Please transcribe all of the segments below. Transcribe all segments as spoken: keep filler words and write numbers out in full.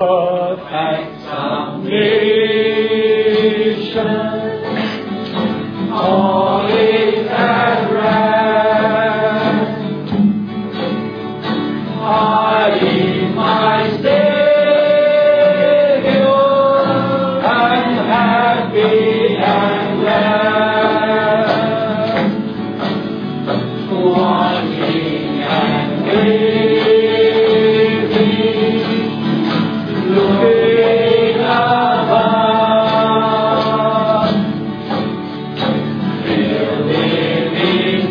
perfect submission, all is at rest. I in my Savior am happy and blessed, watching and waiting, looking above, living in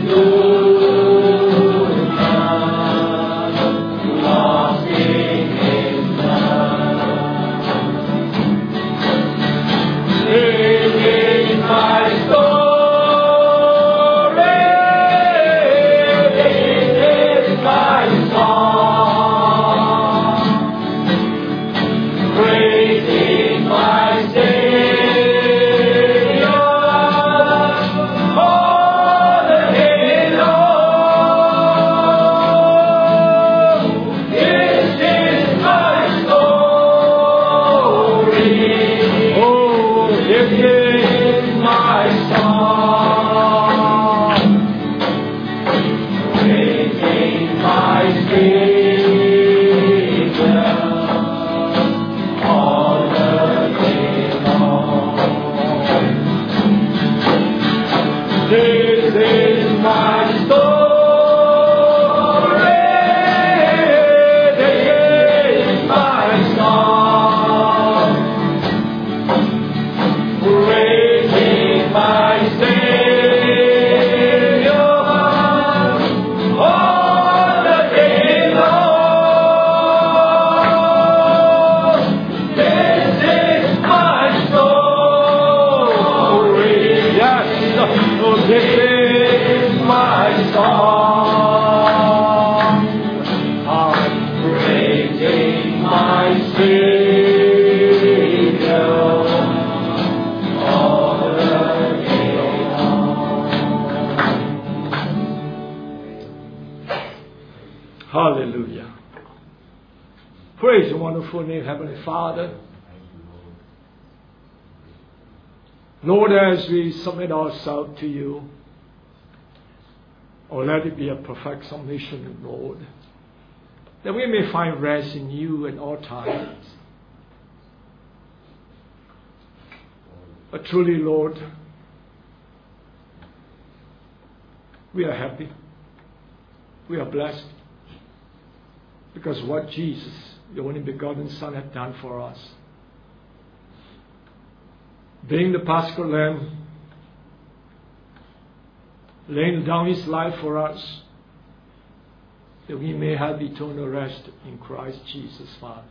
good love, lost in His love. This is my story, this is my song, praising my Savior all the day long. This is my story. Oh, this is my song, praising my Savior all the day long. This is my story. This is my song, praising my Savior all the day long. This is my story. Yes, oh, this is my song. I'm praising my Savior all the day long. Hallelujah. Praise the wonderful name, Heavenly Father. Lord, as we submit ourselves to you, oh, let it be a perfect submission, Lord, that we may find rest in you at all times. But truly, Lord, we are happy. We are blessed because what Jesus, the only begotten Son, had done for us. Being the Paschal Lamb, laying down His life for us, that we may have eternal rest in Christ Jesus, Father.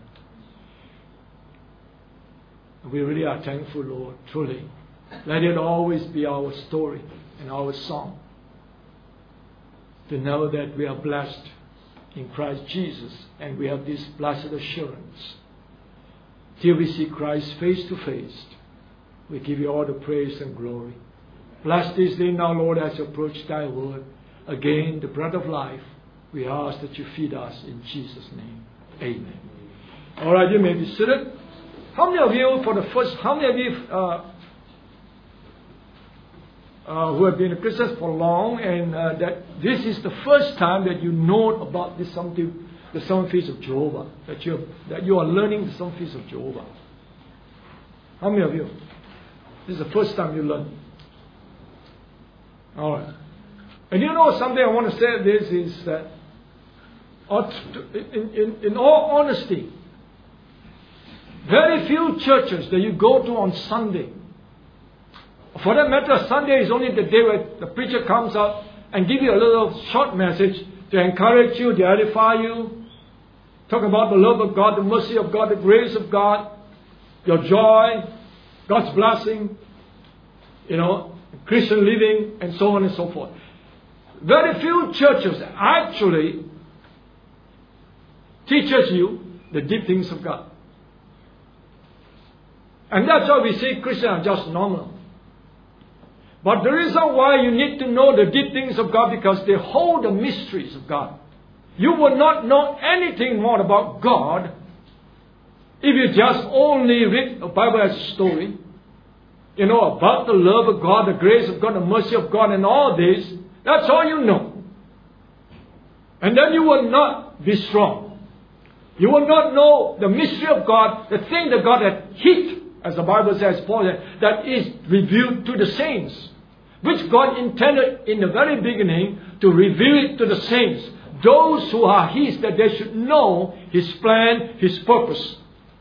And we really are thankful, Lord, truly. Let it always be our story and our song to know that we are blessed in Christ Jesus, and we have this blessed assurance. Till we see Christ face to face, we give you all the praise and glory. Bless this day now, Lord, as you approach thy word. Again, the bread of life, we ask that you feed us in Jesus' name. Amen. All right, you may be seated. How many of you, for the first, how many of you uh, uh, who have been Christians for long, and uh, that this is the first time that you know about this something, the seven feasts of Jehovah, that you that you are learning the seven feasts of Jehovah? How many of you? This is the first time you learn. All right. And you know something I want to say this is that, in, in, in all honesty, very few churches that you go to on Sunday, for that matter, Sunday is only the day where the preacher comes out and give you a little short message to encourage you, to edify you, talk about the love of God, the mercy of God, the grace of God, your joy, God's blessing, you know, Christian living, and so on and so forth. Very few churches actually teaches you the deep things of God. And that's why we say Christians are just normal. But the reason why you need to know the deep things of God, because they hold the mysteries of God. You will not know anything more about God If you just only read the Bible as a story, you know, about the love of God, the grace of God, the mercy of God, and all this, that's all you know. And then you will not be strong. You will not know the mystery of God, the thing that God had hid, as the Bible says, Paul said, that is revealed to the saints, which God intended in the very beginning to reveal it to the saints, those who are His, that they should know His plan, His purpose.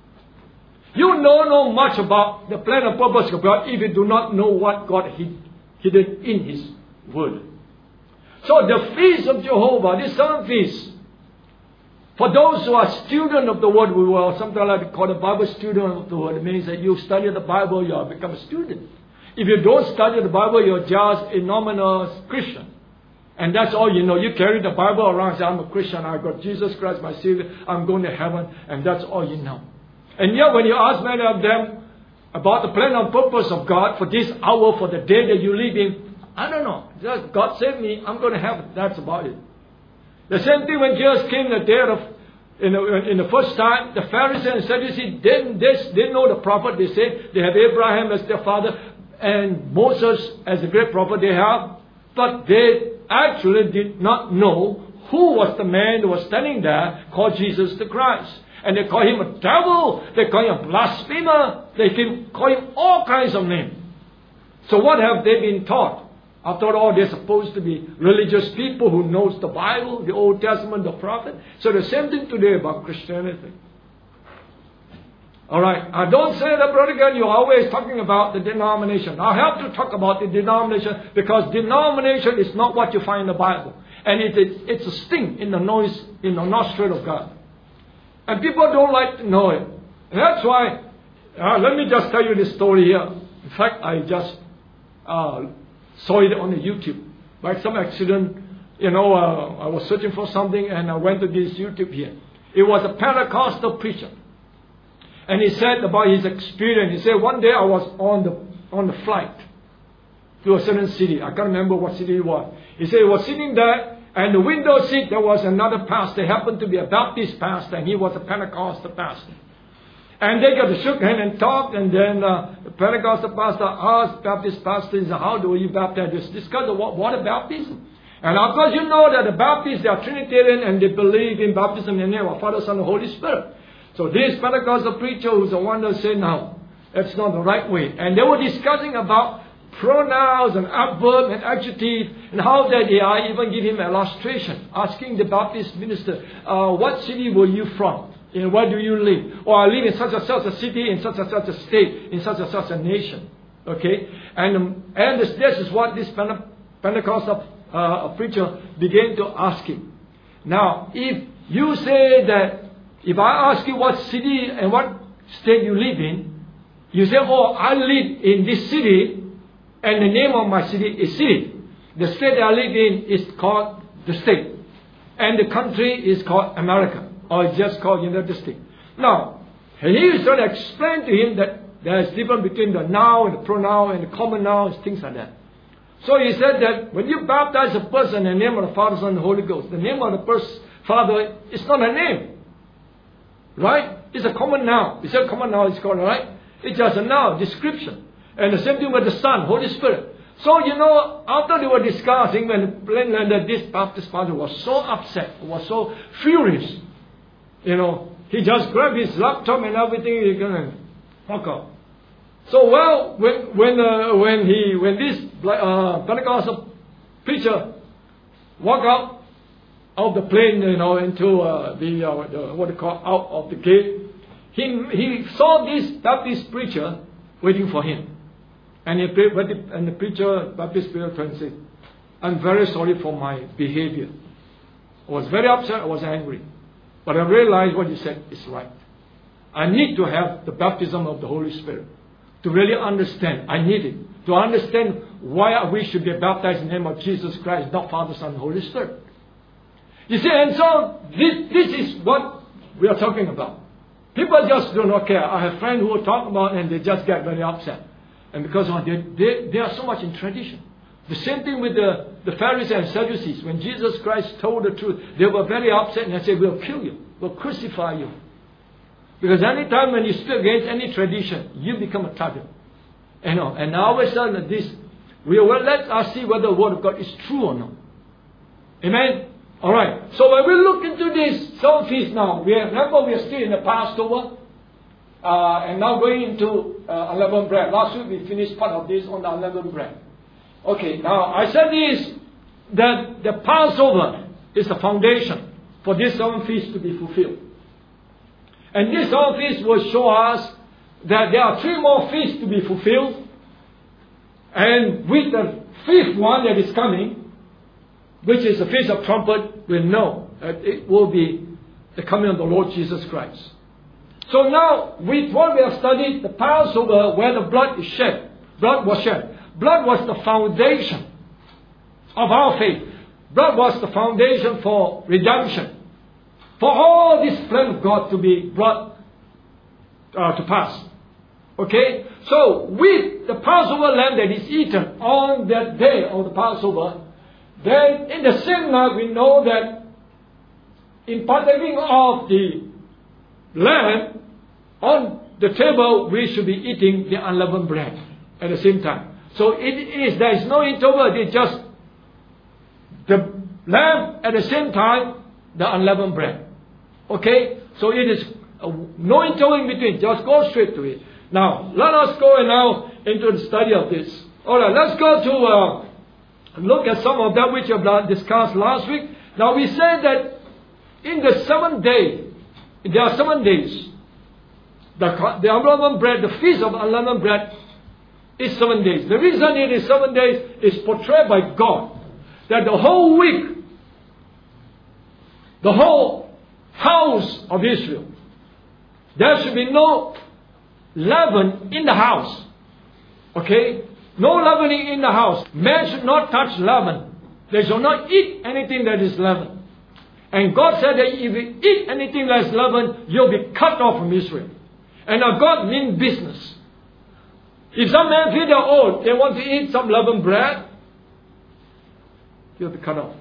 You don't know much about the plan and purpose of God if you do not know what God hid, hidden in His Word. So the feast of Jehovah, this seven feast, for those who are students of the Word, we will sometimes like to call the Bible student of the Word. It means that you study the Bible, you have become a student. If you don't study the Bible, you're just a nominal Christian. And that's all you know. You carry the Bible around and say, I'm a Christian, I've got Jesus Christ, my Savior, I'm going to heaven, and that's all you know. And yet when you ask many of them about the plan and purpose of God for this hour, for the day that you live in, I don't know. Just God saved me, I'm going to heaven. That's about it. The same thing when Jesus came the day of, in the, in the first time, the Pharisees and Sadducees, they, they, they know the prophet. They say they have Abraham as their father and Moses as a great prophet they have. But they actually did not know who was the man who was standing there called Jesus the Christ. And they call him a devil. They call him a blasphemer. They can call him all kinds of names. So what have they been taught? After all, they're supposed to be religious people who knows the Bible, the Old Testament, the prophet. So the same thing today about Christianity. Alright, I don't say that, Brother Glenn, you're always talking about the denomination. I have to talk about the denomination because denomination is not what you find in the Bible. And it, it, it's a sting in the noise, in the nostril of God. And people don't like to know it. And that's why, uh, let me just tell you this story here. In fact, I just uh, saw it on the YouTube. By some accident, you know, uh, I was searching for something and I went to this YouTube here. It was a Pentecostal preacher. And he said about his experience. He said, one day I was on the on the flight to a certain city. I can't remember what city it was. He said he was sitting there. And the window seat, there was another pastor. He happened to be a Baptist pastor, and he was a Pentecostal pastor. And they got to shook hand and talked, and then uh, the Pentecostal pastor asked Baptist pastor, how do you baptize? Just discuss the water baptism. And of course, you know that the Baptists, they are Trinitarian, and they believe in baptism in the name of Father, Son, and Holy Spirit. So this Pentecostal preacher who's the one that said, no, that's not the right way. And they were discussing about pronouns and adverb and adjective, and how that they are even give him an illustration, asking the Baptist minister, uh, what city were you from? And where do you live? Or I live in such and such a city, in such and such a state, in such and such a nation. Okay? And, um, and this, this is what this Pente- Pentecostal uh, preacher began to ask him. Now, if you say that, if I ask you what city and what state you live in, you say, oh, I live in this city, and the name of my city is city. The state I live in is called the state. And the country is called America. Or it's just called United States. Now, he is trying to explain to him that there is difference between the noun and the pronoun and the common nouns, things like that. So he said that when you baptize a person in the name of the Father, Son, and the Holy Ghost, the name of the person, Father, is not a name. Right? It's a common noun. It's a common noun, it's called, right? It's just a noun, description. And the same thing with the Son, Holy Spirit. So, you know, after they were discussing, when that this Baptist pastor was so upset, was so furious, you know, he just grabbed his laptop and everything, he's going to walk out. So, well, when when uh, when he when this uh, Pentecostal preacher walked out of the plane, you know, into uh, the, uh, the what they call out of the gate, he he saw this Baptist preacher waiting for him. And, he, and the preacher, Baptist preacher, said, I'm very sorry for my behavior. I was very upset, I was angry. But I realized what you said is right. I need to have the baptism of the Holy Spirit to really understand. I need it. To understand why we should be baptized in the name of Jesus Christ, not Father, Son, and Holy Spirit. You see, and so this, this is what we are talking about. People just do not care. I have friends who will talk about it and they just get very upset. And because of they, they, they are so much in tradition. The same thing with the, the Pharisees and Sadducees. When Jesus Christ told the truth, they were very upset and they said, we'll kill you. We'll crucify you. Because any time when you speak against any tradition, you become a target. You know, and now we learn this. We will let us see whether the Word of God is true or not. Amen? Alright. So when we look into this seven feast now, we are, remember we are still in the Passover. Uh, and now going into uh, unleavened bread. Last week we finished part of this on the unleavened bread. Okay, now I said this, that the Passover is the foundation for this seven feast to be fulfilled. And this seven feast will show us that there are three more feasts to be fulfilled. And with the fifth one that is coming, which is the Feast of Trumpet, we know that it will be the coming of the Lord Jesus Christ. So now, with what we have studied, the Passover, where the blood is shed, blood was shed. Blood was the foundation of our faith. Blood was the foundation for redemption. For all this plan of God to be brought uh, to pass. Okay? So, with the Passover lamb that is eaten on that day of the Passover, then in the same night we know that in partaking of the lamb, on the table we should be eating the unleavened bread at the same time. So it is, there is no interval, it is just the lamb at the same time, the unleavened bread. Okay? So it is uh, no interval in between, just go straight to it. Now, let us go now into the study of this. Alright, let's go to uh, look at some of that which we have discussed last week. Now we said that in the seventh day, there are seven days. The, the unleavened bread, the feast of unleavened bread is seven days. The reason it is seven days is portrayed by God. That the whole week, the whole house of Israel, there should be no leaven in the house. Okay? No leavening in the house. Man should not touch leaven. They shall not eat anything that is leavened. And God said that if you eat anything that is leavened, you'll be cut off from Israel. And now God means business. If some man feel they're old, they want to eat some leavened bread, you'll be cut off.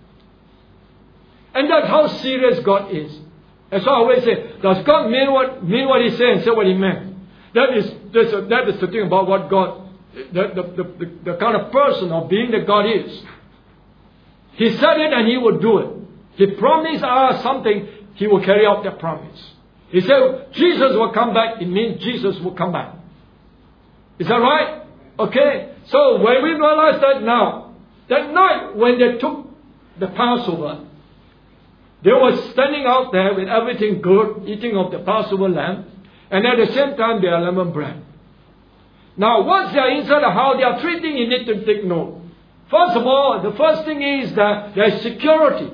And that's how serious God is. And so I always say, does God mean what mean what He said and say what He meant? That is that's a, that is the thing about what God, the, the, the, the, the kind of person or being that God is. He said it and He will do it. He promised us something, He will carry out that promise. He said Jesus will come back, it means Jesus will come back. Is that right? Okay. So when we realize that now, that night when they took the Passover, they were standing out there with everything good, eating of the Passover lamb, and at the same time they are leavened bread. Now once they are inside the house, there are three things you need to take note. First of all, the first thing is that there is security.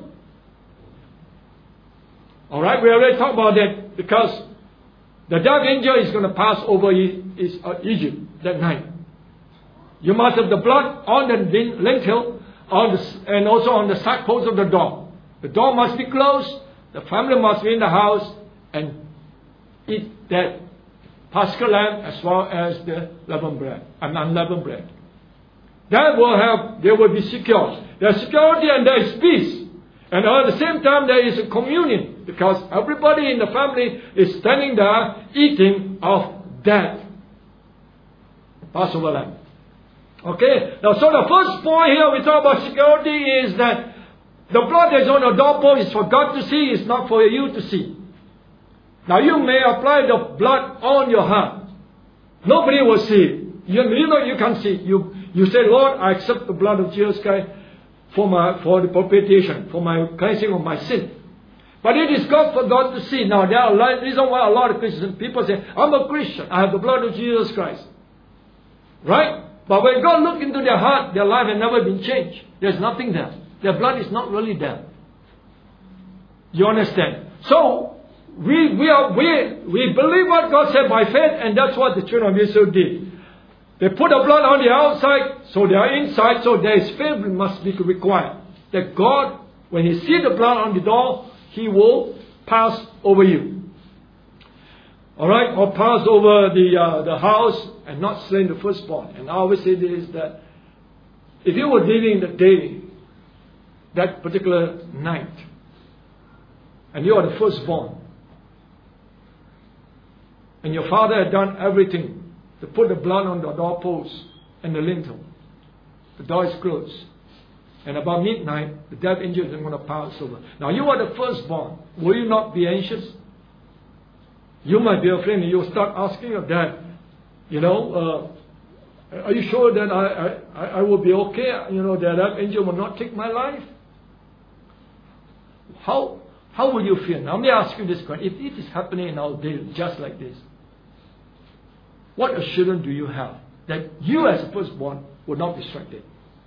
Alright, we already talked about that because the dark angel is going to pass over Egypt that night. You must have the blood on the lintel on the, and also on the side post of the door. The door must be closed. The family must be in the house and eat that Paschal lamb as well as the leavened bread and unleavened bread. That will have, they will be secure. There is security and there is peace. And at the same time there is a communion because everybody in the family is standing there eating of that Passover lamb. Okay? Now so the first point here we talk about security is that the blood that is on the doorpost is for God to see, it's not for you to see. Now you may apply the blood on your heart. Nobody will see it. You, you know you can't see it. You, you say, Lord, I accept the blood of Jesus Christ for my for the propitiation, for my cleansing of my sin. But it is God for God to see. Now there are a reason why a lot of Christians people say, I'm a Christian, I have the blood of Jesus Christ. Right? But when God looked into their heart, their life had never been changed. There's nothing there. Their blood is not really there. You understand? So we we are we we believe what God said by faith, and that's what the children of Israel did. They put the blood on the outside, so they are inside, so there is faith must be required. That God, when He sees the blood on the door, He will pass over you. Alright, or pass over the uh, the house and not slain the firstborn. And I always say this, that if you were living the day, that particular night, and you are the firstborn, And your father had done everything to put the blood on the doorpost and the lintel. The door is closed. And about midnight, the death angel is going to pass over. Now you are the firstborn. Will you not be anxious? You might be afraid and you'll start asking your dad, you know, uh, are you sure that I, I, I will be okay? You know, that that angel will not take my life? How, how will you feel? Now let me ask you this question. If it is happening in our day just like this, what assurance do you have that you as a firstborn will not be distracted?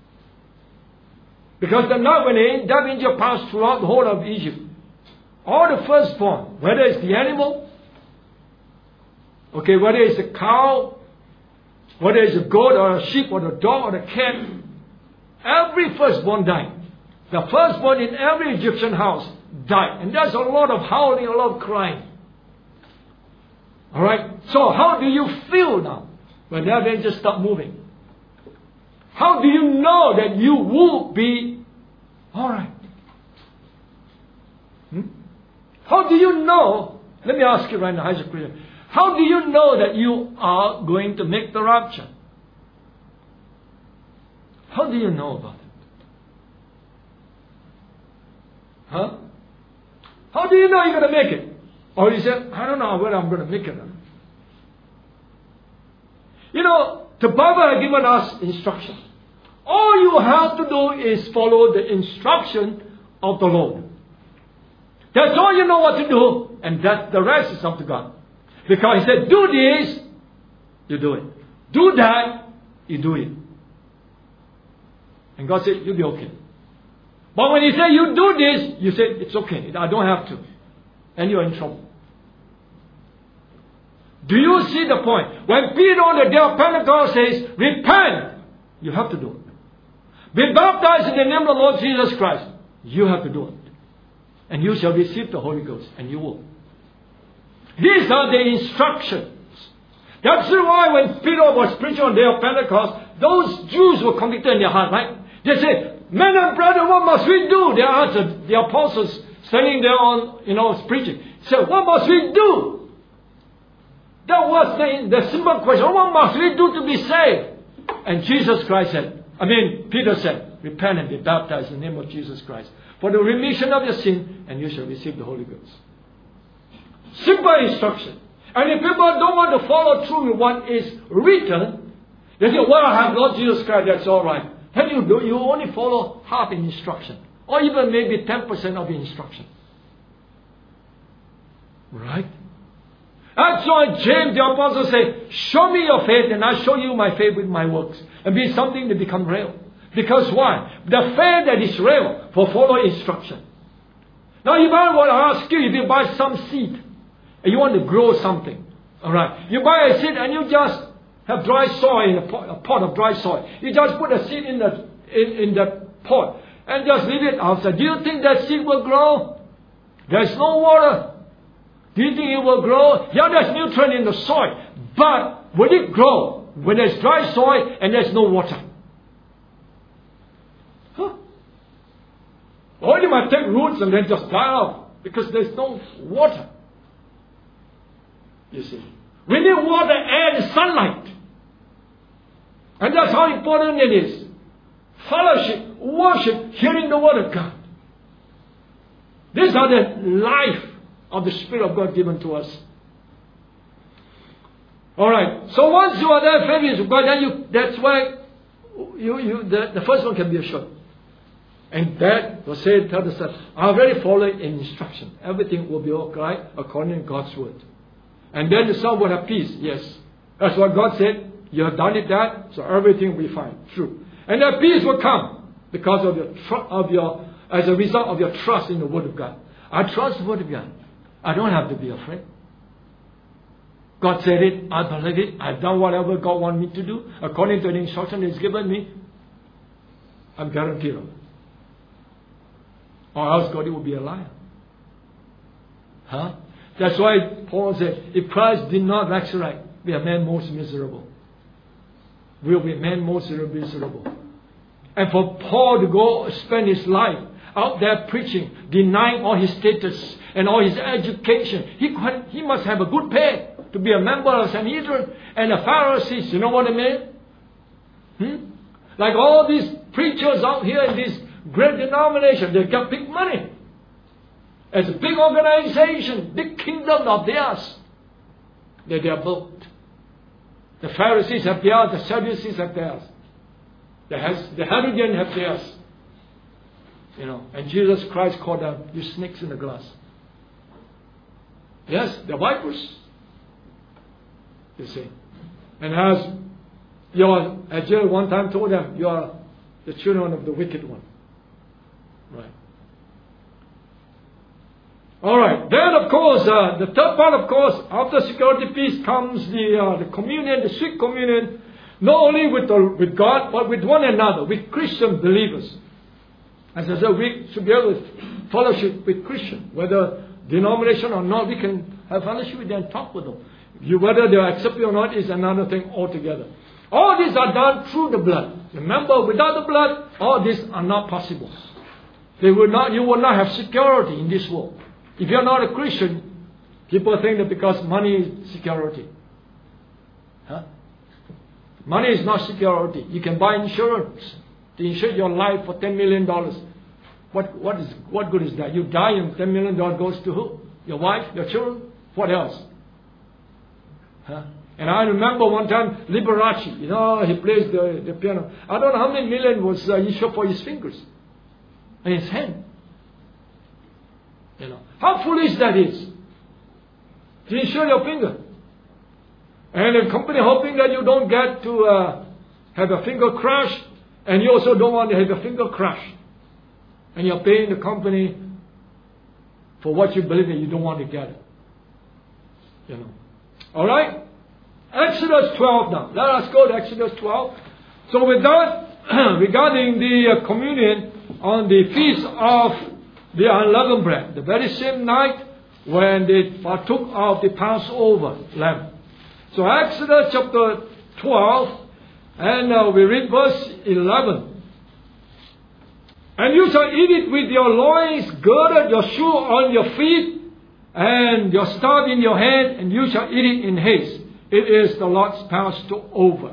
Because the night when the death angel passed throughout the whole of Egypt, all the firstborn, whether it's the animal, okay, whether it's a cow, whether it's a goat or a sheep or a dog or a cat, every firstborn died. The firstborn in every Egyptian house died. And there's a lot of howling, a lot of crying. Alright? So how do you feel now when that angel stop moving? How do you know that you will be alright? Hmm? How do you know? Let me ask you right now, as a Christian. How do you know that you are going to make the rapture? How do you know about it? Huh? How do you know you're going to make it? Or you say, I don't know whether I'm going to make it. You know, the Bible has given us instruction. All you have to do is follow the instruction of the Lord. That's all you know what to do. And that the rest is up to God. Because He said, do this, you do it. Do that, you do it. And God said, you'll be okay. But when He said, you do this, you say, it's okay, I don't have to. And you're in trouble. Do you see the point? When Peter on the day of Pentecost says, repent, you have to do it. Be baptized in the name of the Lord Jesus Christ. You have to do it. And you shall receive the Holy Ghost. And you will. These are the instructions. That's why when Peter was preaching on the day of Pentecost, those Jews were convicted in their heart, right? They said, men and brethren, what must we do? They asked the apostles standing there on, you know, preaching. So what must we do? That was the, the simple question. What must we do to be saved? And Jesus Christ said, I mean, Peter said, repent and be baptized in the name of Jesus Christ for the remission of your sin, and you shall receive the Holy Ghost. Simple instruction. And if people don't want to follow through with what is written, they say, well, I have Lord Jesus Christ, that's all right. Then you do, you only follow half an instruction. Or even maybe ten percent of the instruction. Right? That's why James the apostle said, show me your faith and I'll show you my faith with my works. And be something to become real. Because why? The faith that is real for follow instruction. Now if I want to ask you, if you buy some seed and you want to grow something. Alright. You buy a seed and you just have dry soil in a pot, a pot of dry soil. You just put a seed in the in, in the pot and just leave it outside. Do you think that seed will grow? There's no water. Do you think it will grow? Yeah, there's nutrient in the soil. But will it grow when there's dry soil and there's no water? Huh? Or it might take roots and then just die off because there's no water. You see. We need water, air, and sunlight. And that's how important it is. Fellowship, worship, hearing the word of God. These are the life of the Spirit of God given to us. Alright, so once you are there, famous of God, then you, that's why you, you, the, the first one can be assured. And that was said, tell the son, I already followed in instruction. Everything will be alright according to God's word. And then the son will have peace. Yes. That's what God said. You have done it that, so everything will be fine. True. And that peace will come because of your, tr- of your, as a result of your trust in the word of God. I trust the word of God. I don't have to be afraid. God said it. I believe it. I've done whatever God wants me to do according to the instruction He's given me. I'm guaranteed of it. Or else God will be a liar. Huh? That's why Paul said, if Christ did not resurrect, we are men most miserable. We will be men most miserable. And for Paul to go spend his life out there preaching, denying all his status and all his education, he, he must have a good pay. to be a member of Sanhedrin. And the Pharisees, you know what they mean? Hmm? Like all these preachers out here in this great denomination, they got big money. It's a big organization, big kingdom of theirs that they are built. The Pharisees have theirs, the Sadducees have theirs. The, has, the Herodians have theirs. You know, and Jesus Christ called them, you snakes in the glass. Yes, they're vipers. You see. And as your, as Jill one time told them, you are the children of the wicked one. Right. Alright, then of course, uh, the third part of course, after security peace comes the, uh, the communion, the sweet communion, not only with, the, with God, but with one another, with Christian believers. As I said, we should be able to fellowship with Christians, whether denomination or not, we can have fellowship with them and talk with them. You, whether they accept you or not is another thing altogether. All these are done through the blood. Remember, without the blood, all these are not possible. They will not, you will not have security in this world. If you're not a Christian, people think that because money is security. Huh? Money is not security. You can buy insurance to insure your life for ten million dollars. What, what, is, what good is that? You die and ten million dollars goes to who? Your wife? Your children? What else? Huh? And I remember one time Liberace, you know, he plays the, the piano. I don't know how many million was uh, insured for his fingers and his hand. You know, how foolish that is. To insure your finger. And the company hoping that you don't get to uh, have a finger crash, and you also don't want to have a finger crash. And you're paying the company for what you believe in, you don't want to get it. You know. Alright? Exodus twelve now. Let us go to Exodus twelve. So with that, regarding the uh, communion on the feast of the unleavened bread, the very same night when they partook of the Passover lamb. So Exodus chapter twelve, and uh, we read verse eleven. And you shall eat it with your loins girded, your shoe on your feet, and your staff in your hand, and you shall eat it in haste. It is the Lord's Passover.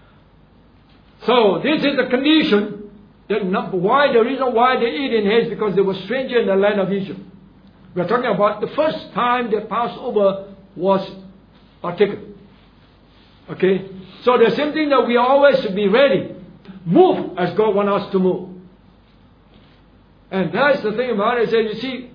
So this is the condition. That not, why the reason why they eat in haste, because they were strangers in the land of Egypt. We are talking about the first time the Passover was partaken. Okay? So the same thing that we always should be ready. Move as God wants us to move. And that's the thing about it. You see,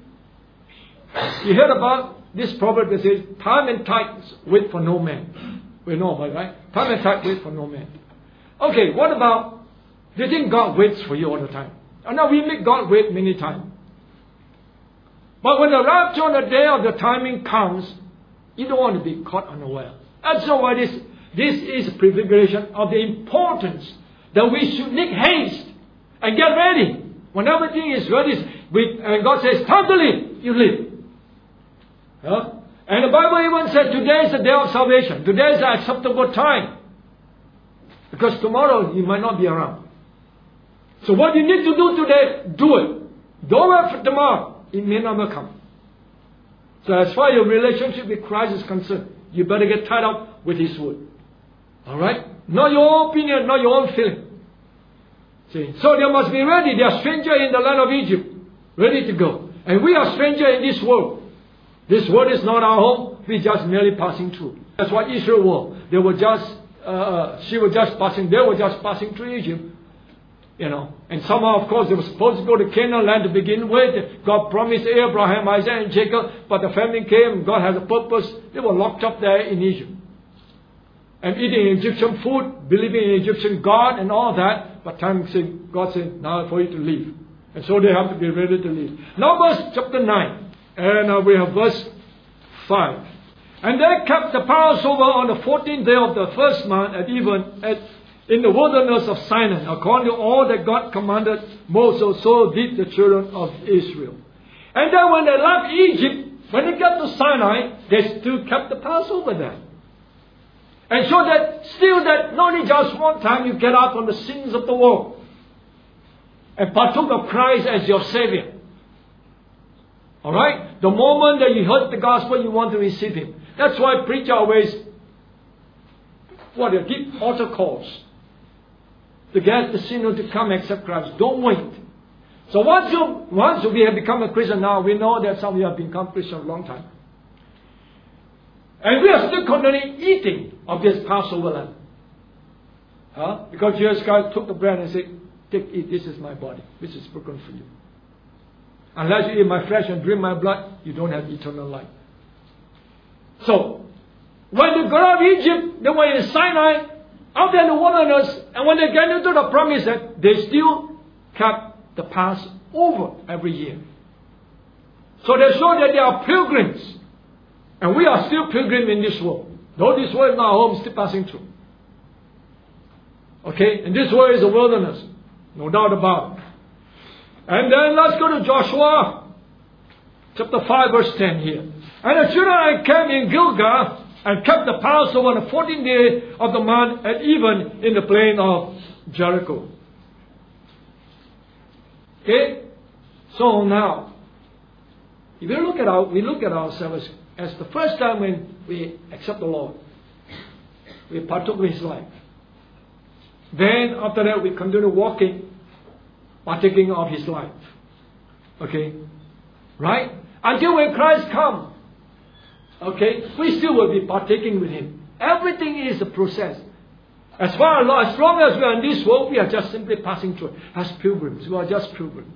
you heard about this proverb that says, time and tide wait for no man. We know about it, right? Time and tide wait for no man. Okay, what about, do you think God waits for you all the time? Oh, no, we make God wait many times. But when the rapture on the day of the timing comes, you don't want to be caught unaware. And so why this, this is a prefiguration of the importance that we should make haste and get ready. When everything is ready, we, and God says, time to live, you live. Huh? And the Bible even said, today is the day of salvation. Today is the acceptable time. Because tomorrow you might not be around. So what you need to do today, do it. Don't wait for tomorrow. It may never come. So as far as your relationship with Christ is concerned, you better get tied up with His word. Alright? Not your own opinion, not your own feeling. See? So they must be ready. They are strangers in the land of Egypt. Ready to go. And we are strangers in this world. This world is not our home. We are just merely passing through. That's what Israel was. They were just, uh, she was just passing, they were just passing through Egypt. You know, and somehow, of course, they were supposed to go to Canaan land to begin with. God promised Abraham, Isaac, and Jacob, but the famine came. God has a purpose. They were locked up there in Egypt. And eating Egyptian food, believing in Egyptian God and all that. But time said, God said, now for you to leave. And so they have to be ready to leave. Now verse chapter nine. And uh, we have verse five. And they kept the Passover on the fourteenth day of the first month at even at in the wilderness of Sinai, according to all that God commanded Moses, so did the children of Israel. And then when they left Egypt, when they got to Sinai, they still kept the Passover there. And so that still that not only just one time you get out from the sins of the world and partook of Christ as your Savior. Alright? The moment that you heard the gospel, you want to receive Him. That's why preacher always, what, they give altar calls to get the sinner to come accept Christ. Don't wait. So once you, once we have become a Christian now, we know that some of you have become Christian a long time. And we are still continuing eating of this Passover lamb. Huh? Because Jesus Christ took the bread and said, take, eat, this is my body, which is broken for you. Unless you eat my flesh and drink my blood, you don't have eternal life. So, when they got out of Egypt, they were in Sinai, out there in the wilderness, and when they get into the promised land, they still kept the Passover every year. So they show that they are pilgrims. And we are still pilgrims in this world. Though this world is not our home, still passing through. Okay? And this world is a wilderness. No doubt about it. And then let's go to Joshua chapter five verse ten here. And the children came in Gilgal and kept the Passover on the fourteenth day of the month, and even in the plain of Jericho. Okay? So now, if we look at our, we look at ourselves as the first time when we accept the Lord, we partook of His life. Then after that we continue walking, partaking of His life. Okay? Right? Until when Christ comes, okay, we still will be partaking with Him. Everything is a process. As far as, as long as we are in this world, we are just simply passing through. As pilgrims, we are just pilgrims.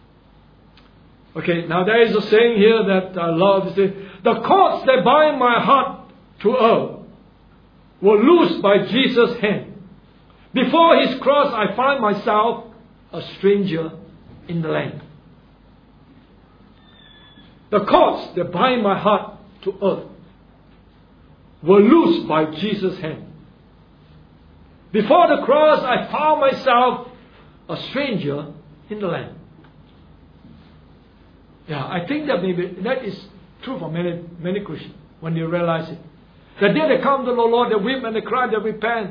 Okay, now there is a saying here that I love. Say, the cords that bind my heart to earth were loosed by Jesus' hand. Before His cross, I find myself a stranger in the land. The cords that bind my heart to earth were loosed by Jesus' hand. Before the cross, I found myself a stranger in the land. Yeah, I think that maybe that is true for many many Christians when they realize it. The day they come to the Lord, they weep and they cry, they repent.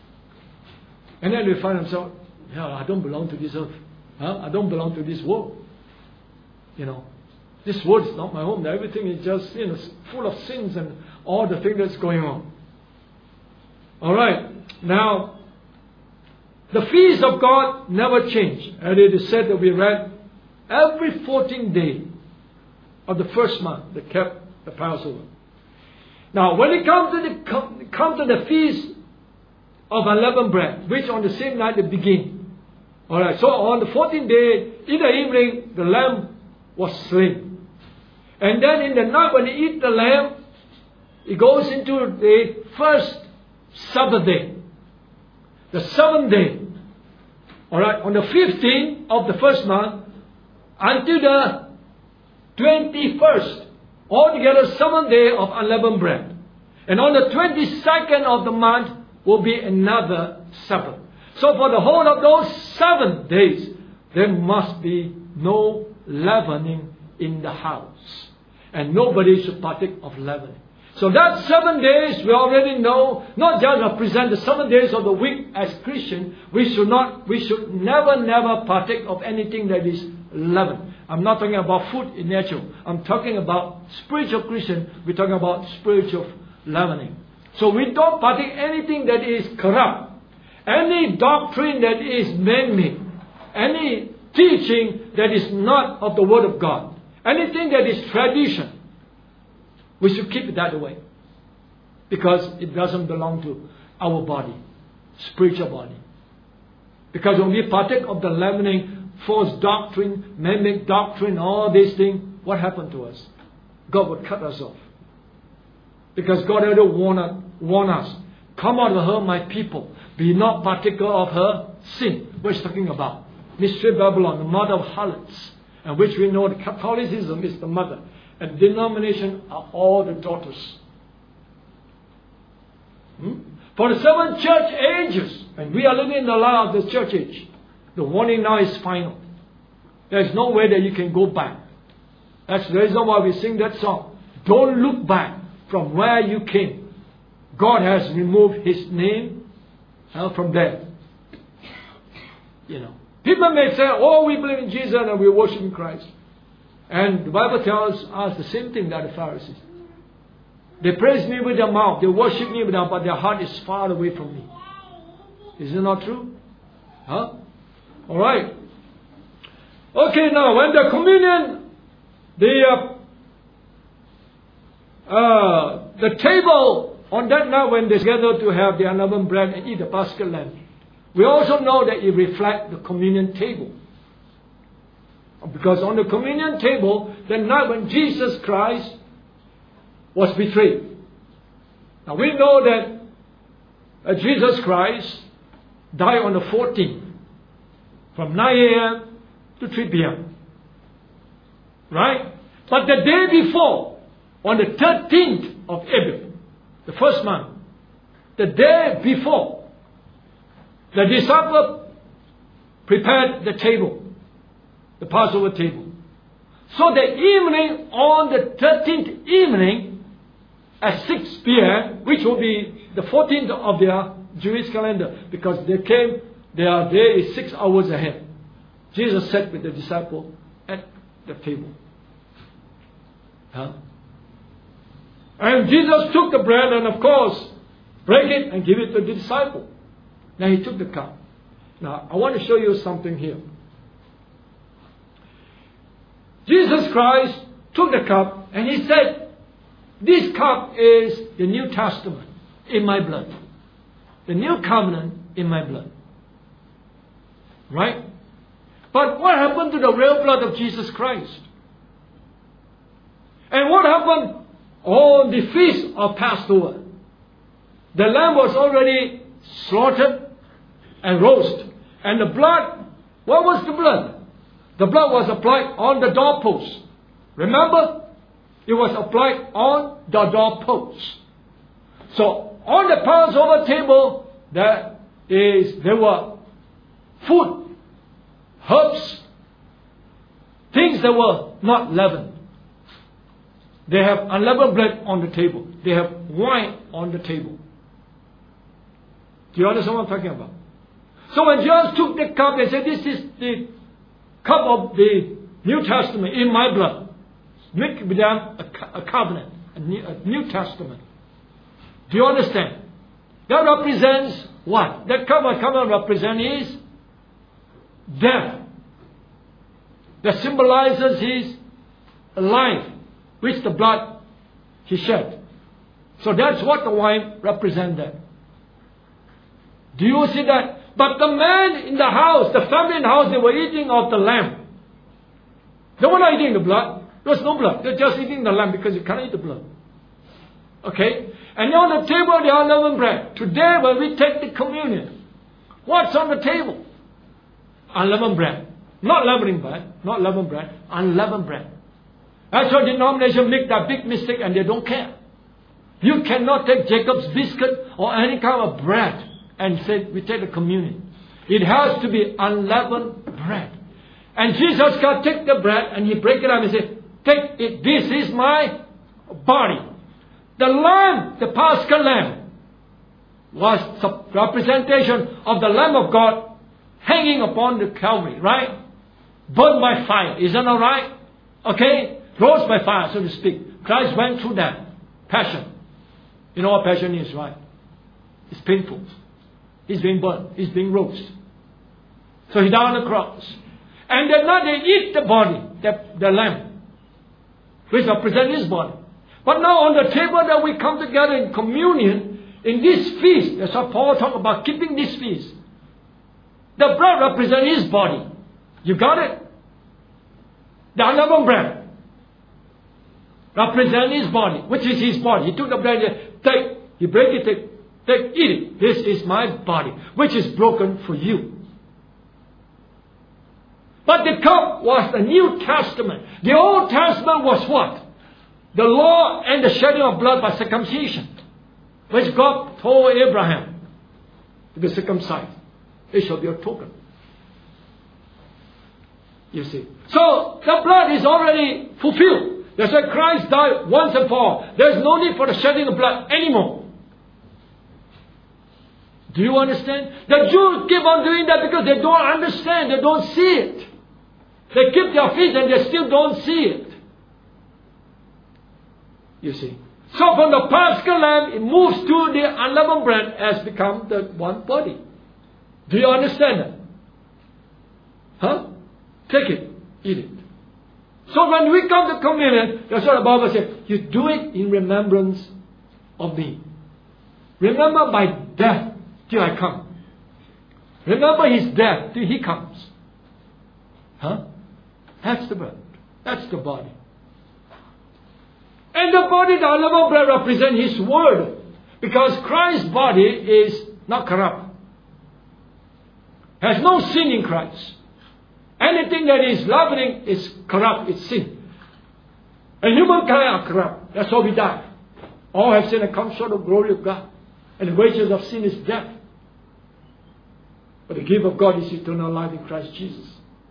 And then they find themselves, yeah, I don't belong to this earth. Huh? I don't belong to this world. You know, this world is not my home. Everything is just, you know, full of sins and all the things that's going on. Alright, now, the feast of God never changed. And it is said that we read, every fourteenth day of the first month, they kept the Passover. Now, when it comes to the, come, come to the feast of unleavened bread, which on the same night they begin. Alright, so on the fourteenth day, in the evening, the lamb was slain. And then in the night when they eat the lamb, it goes into the first Sabbath day. The seventh day. Alright, on the fifteenth of the first month, until the twenty-first. Altogether seventh day of unleavened bread. And on the twenty-second of the month will be another Sabbath. So for the whole of those seven days, there must be no leavening in the house. And nobody should partake of leavening. So that seven days, we already know, not just represent the seven days of the week as Christian, we should not, we should never, never partake of anything that is leavened. I'm not talking about food in nature. I'm talking about spiritual Christian. We're talking about spiritual leavening. So we don't partake anything that is corrupt. Any doctrine that is man-made. Any teaching that is not of the Word of God. Anything that is tradition. We should keep it that way. Because it doesn't belong to our body. Spiritual body. Because when we partake of the leavening, false doctrine, man-made doctrine, all these things, what happened to us? God would cut us off. Because God had to warn, warn us. Come out of her, my people. Be not partaker of her sin. What is talking about? Mystery Babylon, the mother of harlots. And which we know that Catholicism is the mother. And denomination are all the daughters. Hmm? For the seven church ages, and we are living in the life of the church age, the warning now is final. There is no way that you can go back. That's the reason why we sing that song. Don't look back from where you came. God has removed His name uh, from there. You know, people may say, "Oh, we believe in Jesus and we worship in Christ." And the Bible tells us the same thing that the Pharisees. They praise me with their mouth. They worship me with their mouth, but their heart is far away from me. Is it not true? Huh? All right. Okay, now when the communion, the uh, uh, the table on that night when they gather to have the unleavened bread and eat the Paschal lamb, we also know that it reflects the communion table. Because on the communion table, the night when Jesus Christ was betrayed. Now we know that uh, Jesus Christ died on the fourteenth from nine a.m. to three p.m. Right? But the day before, on the thirteenth of April, the first month, the day before, the disciples prepared the table, the Passover table. So the evening, on the thirteenth evening, at six p.m., which will be the fourteenth of their Jewish calendar, because they came, their day is six hours ahead. Jesus sat with the disciple at the table. Huh? And Jesus took the bread and of course break it and give it to the disciple. Now he took the cup. Now I want to show you something here. Jesus Christ took the cup and he said, this cup is the New Testament in my blood. The new covenant in my blood. Right? But what happened to the real blood of Jesus Christ? And what happened on the feast of Passover? The lamb was already slaughtered and roasted. And the blood, what was the blood? The blood was applied on the doorpost. Remember? It was applied on the doorpost. So, on the Passover table, there is, there were food, herbs, things that were not leavened. They have unleavened bread on the table. They have wine on the table. Do you understand what I'm talking about? So when Jesus took the cup and said, this is the cup of the New Testament in my blood. Make with them a, a covenant, a new, a New Testament. Do you understand? That represents what? That covenant represents is death. That symbolizes his life, which the blood he shed. So that's what the wine represented. Do you see that? But the man in the house, the family in the house, they were eating of the lamb. They were not eating the blood. There was no blood. They're just eating the lamb because you can't eat the blood. Okay? And on the table, the unleavened bread. Today, when we take the communion, what's on the table? Unleavened bread. Not leavening bread. Not leavened bread. Unleavened bread. That's why denomination make that big mistake and they don't care. You cannot take Jacob's biscuit or any kind of bread and say, we take the communion. It has to be unleavened bread. And Jesus can take the bread and he break it up and say, take it, this is my body. The lamb, the Paschal lamb, was a representation of the Lamb of God hanging upon the Calvary, right? Burned by fire. Is that all right? Okay? Roast by fire, so to speak. Christ went through that. Passion. You know what passion is, right? It's painful. He's being burned. He's being roasted. So he died on the cross. And then now they eat the body, the, the lamb, which represents his body. But now on the table that we come together in communion, in this feast, that's what Paul talked about, keeping this feast. The bread represents his body. You got it? The unleavened bread represents his body, which is his body. He took the bread and take, he break it, take, take, eat it. This is my body, which is broken for you. But the cup was the New Testament. The Old Testament was what? The law and the shedding of blood by circumcision, which God told Abraham to be circumcised. It shall be a token. You see. So the blood is already fulfilled. That's why Christ died once and for all. There's no need for the shedding of blood anymore. Do you understand? The Jews keep on doing that because they don't understand. They don't see it. They keep their feet and they still don't see it. You see. So from the Paschal lamb, it moves to the unleavened bread, has become the one body. Do you understand that? Huh? Take it, eat it. So when we come to communion, that's what the Bible says. You do it in remembrance of me. Remember my death till I come. Remember his death till he comes. Huh? That's the bread. That's the body. And the body, the unleavened bread, represents his word. Because Christ's body is not corrupt. Has no sin in Christ. Anything that is leavening is corrupt, it's sin. And humankind are corrupt. That's why we die. All have sinned and come short of the glory of God. And the wages of sin is death. But the gift of God is eternal life in Christ Jesus.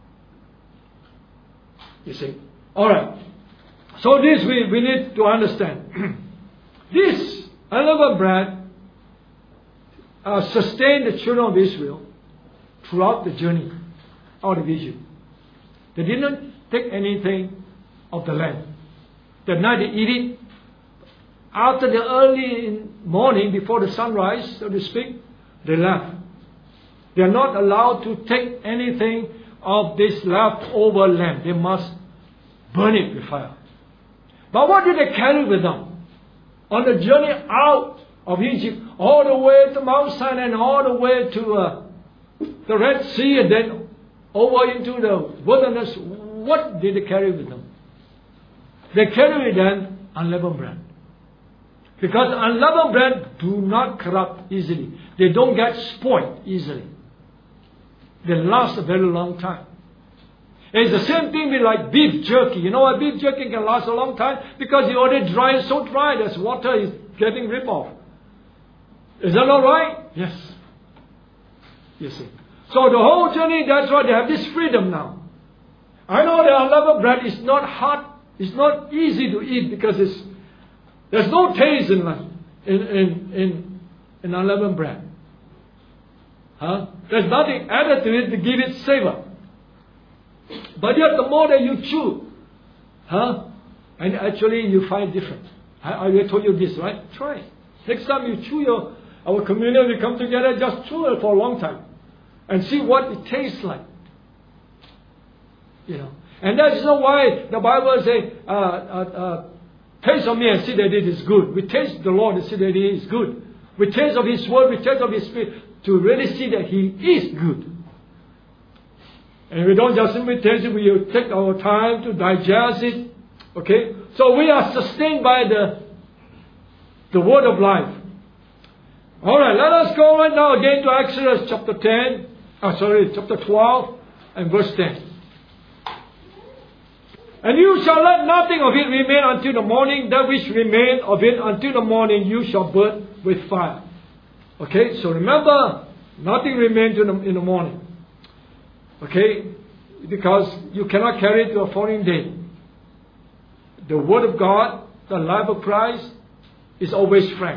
You see? Alright. So this we, we need to understand. This unleavened bread uh, sustained the children of Israel throughout the journey out of Egypt. They didn't take anything of the land. That night they eat it. After the early morning, before the sunrise, so to speak, they left. They are not allowed to take anything of this leftover lamb. They must burn it with fire. But what did they carry with them? On the journey out of Egypt, all the way to Mount Sinai and all the way to uh, the Red Sea and then over into the wilderness, what did they carry with them? They carry with them unleavened bread. Because unleavened bread do not corrupt easily. They don't get spoiled easily. They last a very long time. It's the same thing with like beef jerky. You know why beef jerky can last a long time? Because you already dry, so dry that water is getting ripped off. Is that all right? Yes. You see. So the whole journey, that's why they have this freedom now. I know the unleavened bread is not hard, it's not easy to eat because it's, there's no taste in in in in, in unleavened bread. Huh? There's nothing added to it to give it savor. But yet the more that you chew, huh? And actually you find different. I, I told you this, right? Try it. Next time you chew your, our communion, we come together, just chew it for a long time. And see what it tastes like. You know. And that's not why the Bible says, uh, uh, uh, taste of me and see that it is good. We taste the Lord and see that He is good. We taste of His Word, we taste of His Spirit to really see that He is good. And we don't just simply taste it, we take our time to digest it. Okay? So we are sustained by the, the Word of life. Alright, let us go right now again to Exodus chapter ten. Oh, sorry, chapter twelve and verse ten. And you shall let nothing of it remain until the morning. That which remain of it until the morning you shall burn with fire. Okay, so remember, nothing remains in the, in the morning. Okay, because you cannot carry it to a following day. The Word of God, the life of Christ, is always fresh.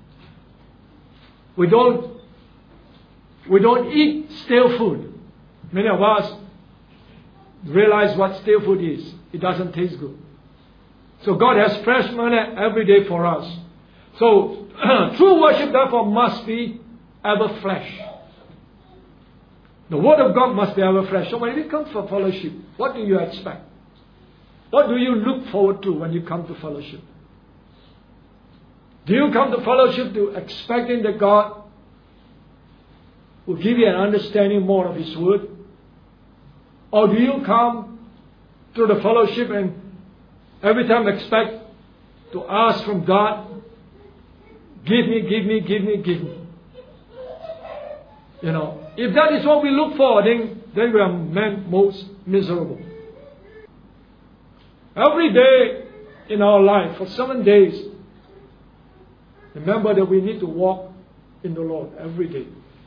We don't, we don't eat stale food. Many of us realize what stale food is. It doesn't taste good. So God has fresh manna every day for us. So true worship therefore must be ever fresh. The Word of God must be ever fresh. So when you come for fellowship, what do you expect? What do you look forward to when you come to fellowship? Do you come to fellowship to expecting that God will give you an understanding more of His Word? Or do you come to the fellowship and every time expect to ask from God, give me, give me, give me, give me? You know, if that is what we look for, then, then we are men most miserable. Every day in our life, for seven days, remember that we need to walk in the Lord every day.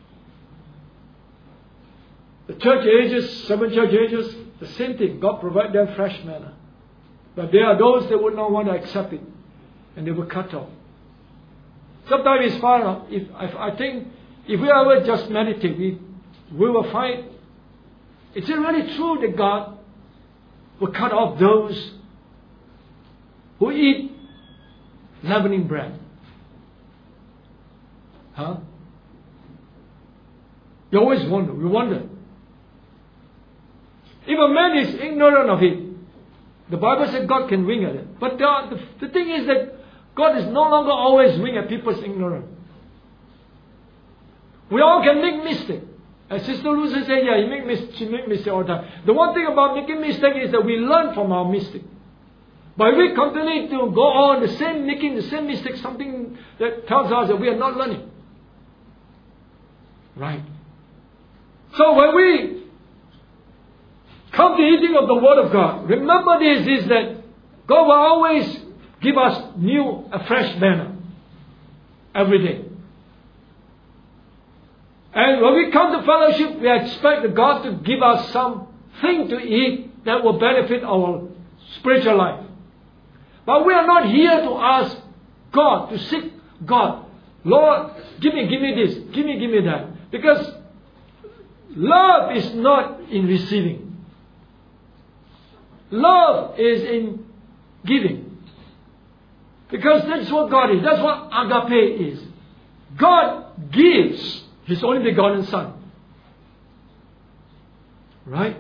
The church ages, seven church ages, the same thing. God provides them fresh manna. But there are those that would not want to accept it. And they will cut off. Sometimes it's far enough. If, if I think, if we ever just meditate, we, we will find, is it really true that God will cut off those who eat leavening bread? Huh? You always wonder. We wonder. If a man is ignorant of it, the Bible said God can wink at it. But uh, the, the thing is that God is no longer always wink at people's ignorance. We all can make mistakes. As Sister Lucy said, yeah, you make mis- she make mistakes all the time. The one thing about making mistakes is that we learn from our mistake. But if we continue to go on the same, making the same mistake, something that tells us that we are not learning. Right? So when we come to eating of the Word of God, remember this is that God will always give us new, a fresh manna every day. And when we come to fellowship, we expect that God to give us something to eat that will benefit our spiritual life. But we are not here to ask God, to seek God. Lord, give me, give me this, give me, give me that. Because love is not in receiving. Love is in giving. Because that's what God is. That's what agape is. God gives His only begotten Son. Right?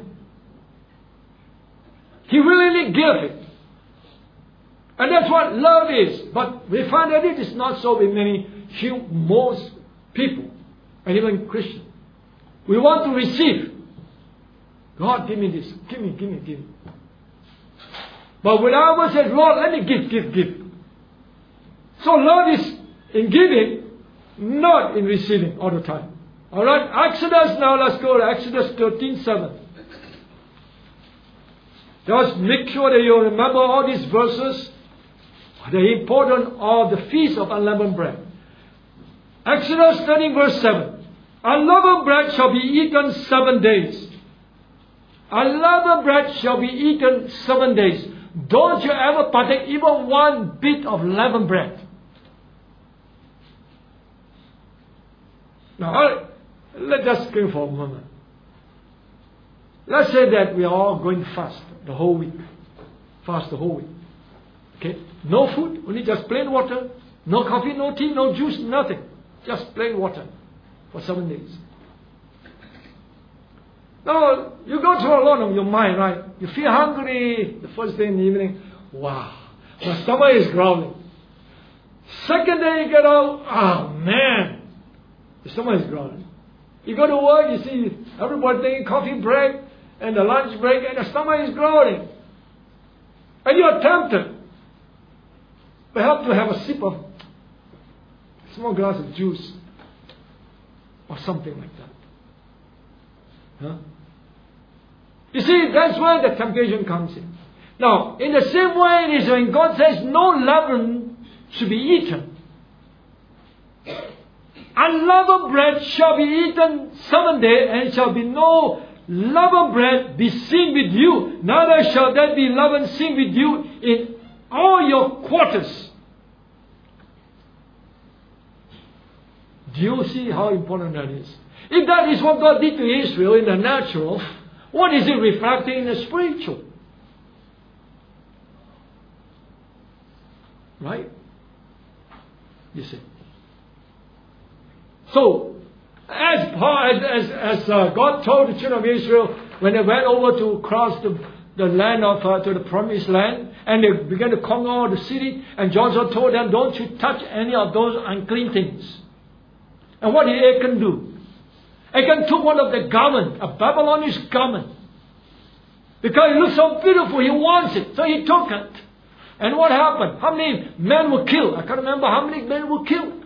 He willingly gave it. And that's what love is. But we find that it is not so with many, most people, and even Christians. We want to receive. God, give me this. Give me, give me, give me. But when I was said, Lord, let me give, give, give. So love is in giving, not in receiving all the time. Alright, Exodus now, let's go to Exodus thirteen seven. Just make sure that you remember all these verses. The importance of the Feast of Unleavened Bread. Exodus thirteen verse seven. Unleavened bread shall be eaten seven days. Unleavened bread shall be eaten seven days. Don't you ever partake even one bit of leavened bread. Now, let's just think for a moment. Let's say that we are all going to fast the whole week. Fast the whole week. Okay? No food, only just plain water. No coffee, no tea, no juice, nothing. Just plain water for seven days. Now, you go through a lot of your mind, right? You feel hungry the first day in the evening. Wow, my stomach is growling. Second day you get out, oh man, the stomach is growling. You go to work, you see everybody taking coffee break and the lunch break, and the stomach is growling. And you are tempted. Perhaps to have a sip of a small glass of juice or something like that. Huh? You see, that's where the temptation comes in. Now, in the same way it is when God says no leaven should be eaten. Unleavened bread shall be eaten seven days, and shall be no leavened bread be seen with you. Neither shall there be leaven seen with you in all your quarters. Do you see how important that is? If that is what God did to Israel in the natural, what is it reflecting in the spiritual? Right? You see. So, as, as, as, as uh, God told the children of Israel when they went over to cross the, the land of, uh, to the promised land, and they began to conquer the city, and Joshua told them, don't you touch any of those unclean things. And what did Achan do? Achan took one of the garment, a Babylonish garment. Because it looked so beautiful, he wants it. So he took it. And what happened? How many men were killed? I can't remember how many men were killed.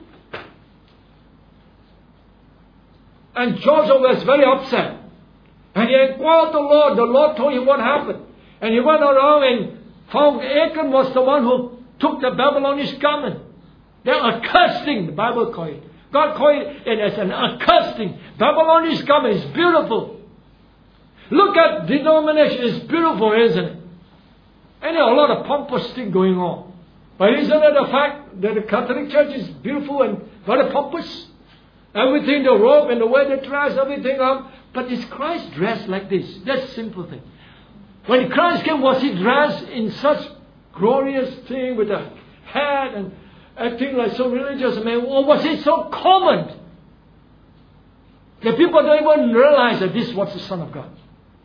And Joshua was very upset. And he inquired the Lord. The Lord told him what happened. And he went around and found Achan was the one who took the Babylonish garment. They're accursed thing, the Bible called it. God called it as an accursed thing. Babylonish garment is beautiful. Look at denomination, it's beautiful, isn't it? And there are a lot of pompous thing going on. But isn't it the fact that the Catholic Church is beautiful and very pompous? Everything, the robe and the way they dress, everything up. But is Christ dressed like this? That's a simple thing. When Christ came, was He dressed in such glorious thing with a hat and acting like so religious, man, or was it so common that people don't even realize that this was the Son of God?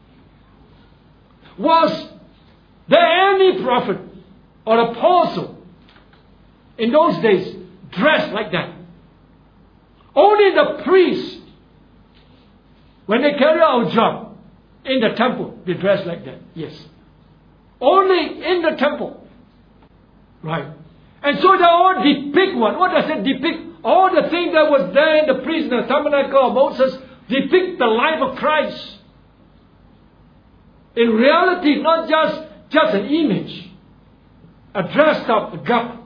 Was there any prophet or apostle in those days dressed like that? Only the priests, when they carry out a job in the temple, they dress like that. Yes. Only in the temple. Right. And so they all depict one. What does it depict? All the things that was there in the priest, in the tabernacle of Moses, depict the life of Christ. In reality, not just, just an image. A dressed up, a garb.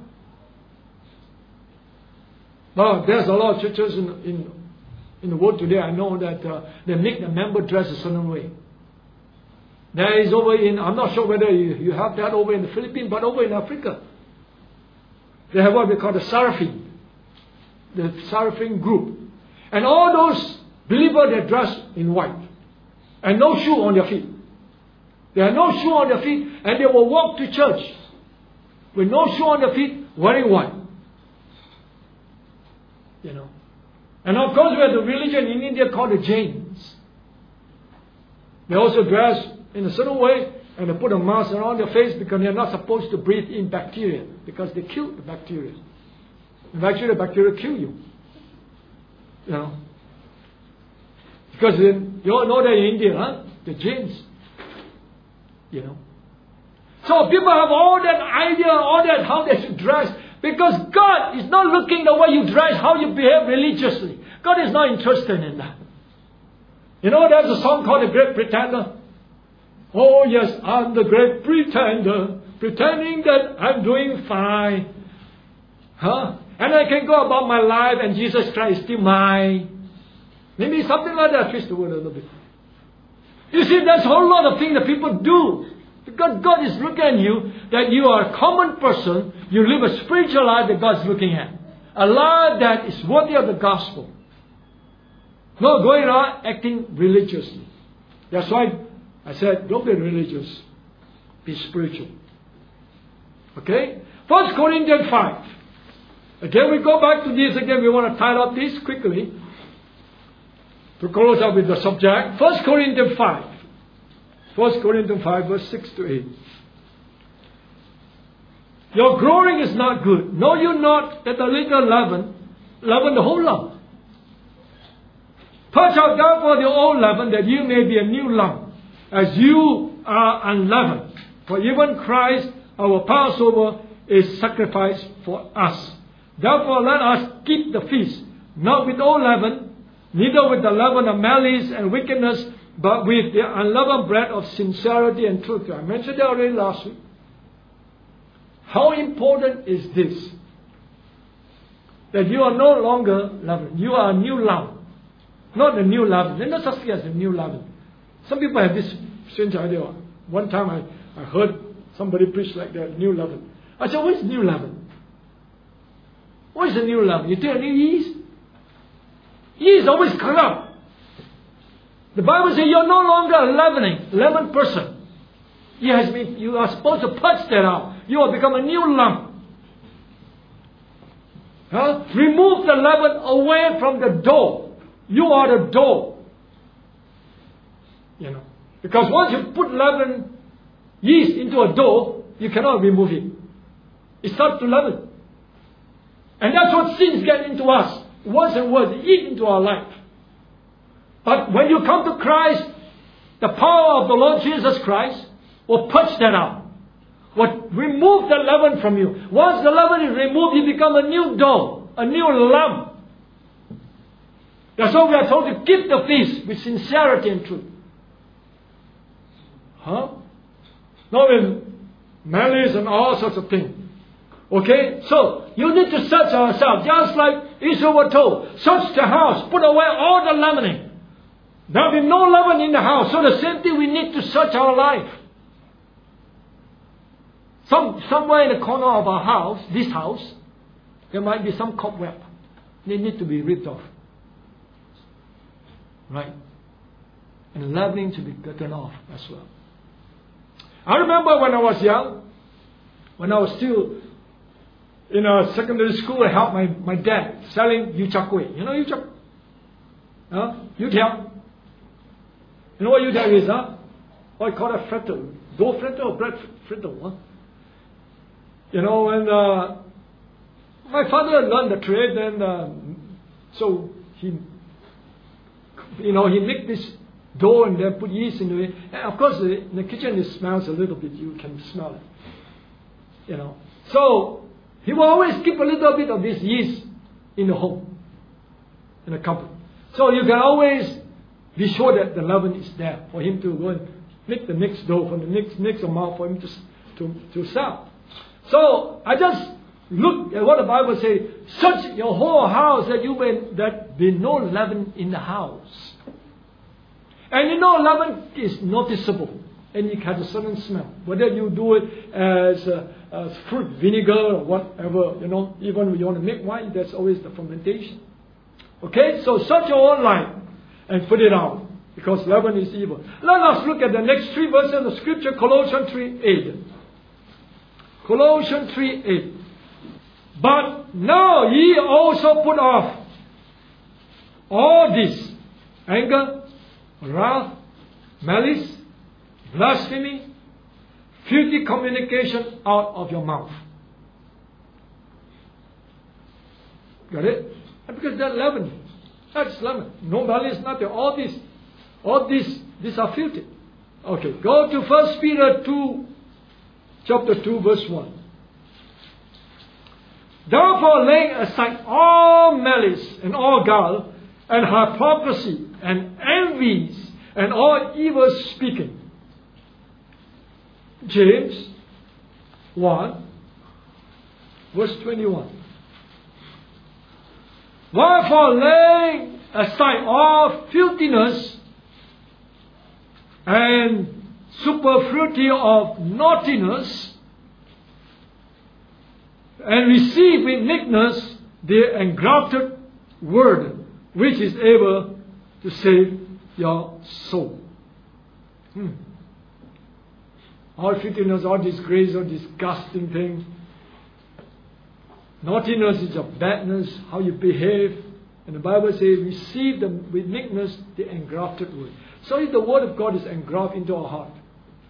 Well, there's a lot of churches in, in, in the world today. I know that uh, they make the member dress a certain way. There is over in, I'm not sure whether you, you have that over in the Philippines, but over in Africa, they have what we call the Seraphim. The Seraphim group. And all those believers, they dress in white. And no shoe on their feet. There are no shoe on their feet, and they will walk to church with no shoe on their feet, wearing white. You know. And of course we have the religion in India called the Jains. They also dress in a certain way, and they put a mask around their face because they're not supposed to breathe in bacteria, because they kill the bacteria. And actually the bacteria kill you. You know. Because in, you all know that in India, huh? The Jains. You know. So people have all that idea, all that how they should dress. Because God is not looking the way you dress, how you behave religiously. God is not interested in that. You know, there's a song called The Great Pretender. Oh yes, I'm the great pretender, pretending that I'm doing fine. Huh? And I can go about my life and Jesus Christ is still mine. Maybe something like that, twist the word a little bit. You see, there's a whole lot of things that people do. Because God is looking at you, that you are a common person, you live a spiritual life that God's looking at. A life that is worthy of the gospel. Not going around acting religiously. That's why I said, don't be religious. Be spiritual. Okay? First Corinthians five. Again, we go back to this again. We want to tie up this quickly. To close up with the subject. First Corinthians five. First Corinthians five, verse six to eight. Your growing is not good. Know you not that the little leaven, leaven the whole lump. Purge out therefore the old leaven, that you may be a new lump, as you are unleavened. For even Christ, our Passover, is sacrificed for us. Therefore let us keep the feast, not with old leaven, neither with the leaven of malice and wickedness, but with the unleavened bread of sincerity and truth. I mentioned that already last week. How important is this? That you are no longer leavened. You are a new lump. Not a new leaven. There's no such thing as a new leaven. Some people have this strange idea. One time I, I heard somebody preach like that, new leaven. I said, what is new leaven? What is a new leaven? You take a new yeast? Yeast always corrupt. The Bible says you're no longer a leavening, leavened person. Yes, you are supposed to purge that out. You will become a new lump. Huh? Remove the leaven away from the dough. You are the dough. You know. Because once you put leaven yeast into a dough, you cannot remove it. It starts to leaven. And that's what sins get into us. Worse and worse, they eat into our life. But when you come to Christ, the power of the Lord Jesus Christ will purge that out. Will remove the leaven from you. Once the leaven is removed, you become a new dough, a new lump. That's why we are told to keep the feast with sincerity and truth. Huh? Not with malice and all sorts of things. Okay? So, you need to search ourselves. Just like Israel was told. Search the house. Put away all the leavening. There will be no leaven in the house. So the same thing, we need to search our life. Some, somewhere in the corner of our house, this house, there might be some cobweb. They need to be ripped off. Right? And the leavening to be gotten off as well. I remember when I was young, when I was still in a secondary school, I helped my, my dad selling yu cha kueh. You know yu cha? Huh? Yu tiao. You know what yu tiao is, huh? Oh, I call it fritto. Dough fritto or bread fritto, huh? You know, and uh, my father learned the trade, and uh, so he, you know, he made this dough and then put yeast into it. And of course, in the kitchen it smells a little bit. You can smell it. You know, so he will always keep a little bit of this yeast in the home, in the cupboard. So you can always be sure that the leaven is there for him to go and make the next dough, for the next next amount for him to to to sell. So I just look at what the Bible says: search your whole house that you may that be no leaven in the house. And you know, leaven is noticeable, and it has a certain smell. Whether you do it as, uh, as fruit vinegar or whatever, you know, even when you want to make wine, that's always the fermentation. Okay, so search your own life and put it out, because leaven is evil. Let us look at the next three verses of the scripture, Colossians three eight. Colossians three eight. But now ye also put off all this: anger, wrath, malice, blasphemy, filthy communication out of your mouth. Got it? Because that's leaven. That's leaven. No malice, nothing. All this, all this, these are filthy. Okay, go to First Peter two, chapter two, verse one. Therefore, laying aside all malice and all guile and hypocrisy and envies and all evil speaking. James one, verse twenty-one. Wherefore, laying aside all filthiness and superfluity of naughtiness, and receive with meekness the engrafted word, which is able to save your soul. Hmm. All filthiness, all disgrace, all disgusting thing. Naughtiness is of badness, how you behave. And the Bible says, receive them with meekness the engrafted word. So if the word of God is engrafted into our heart,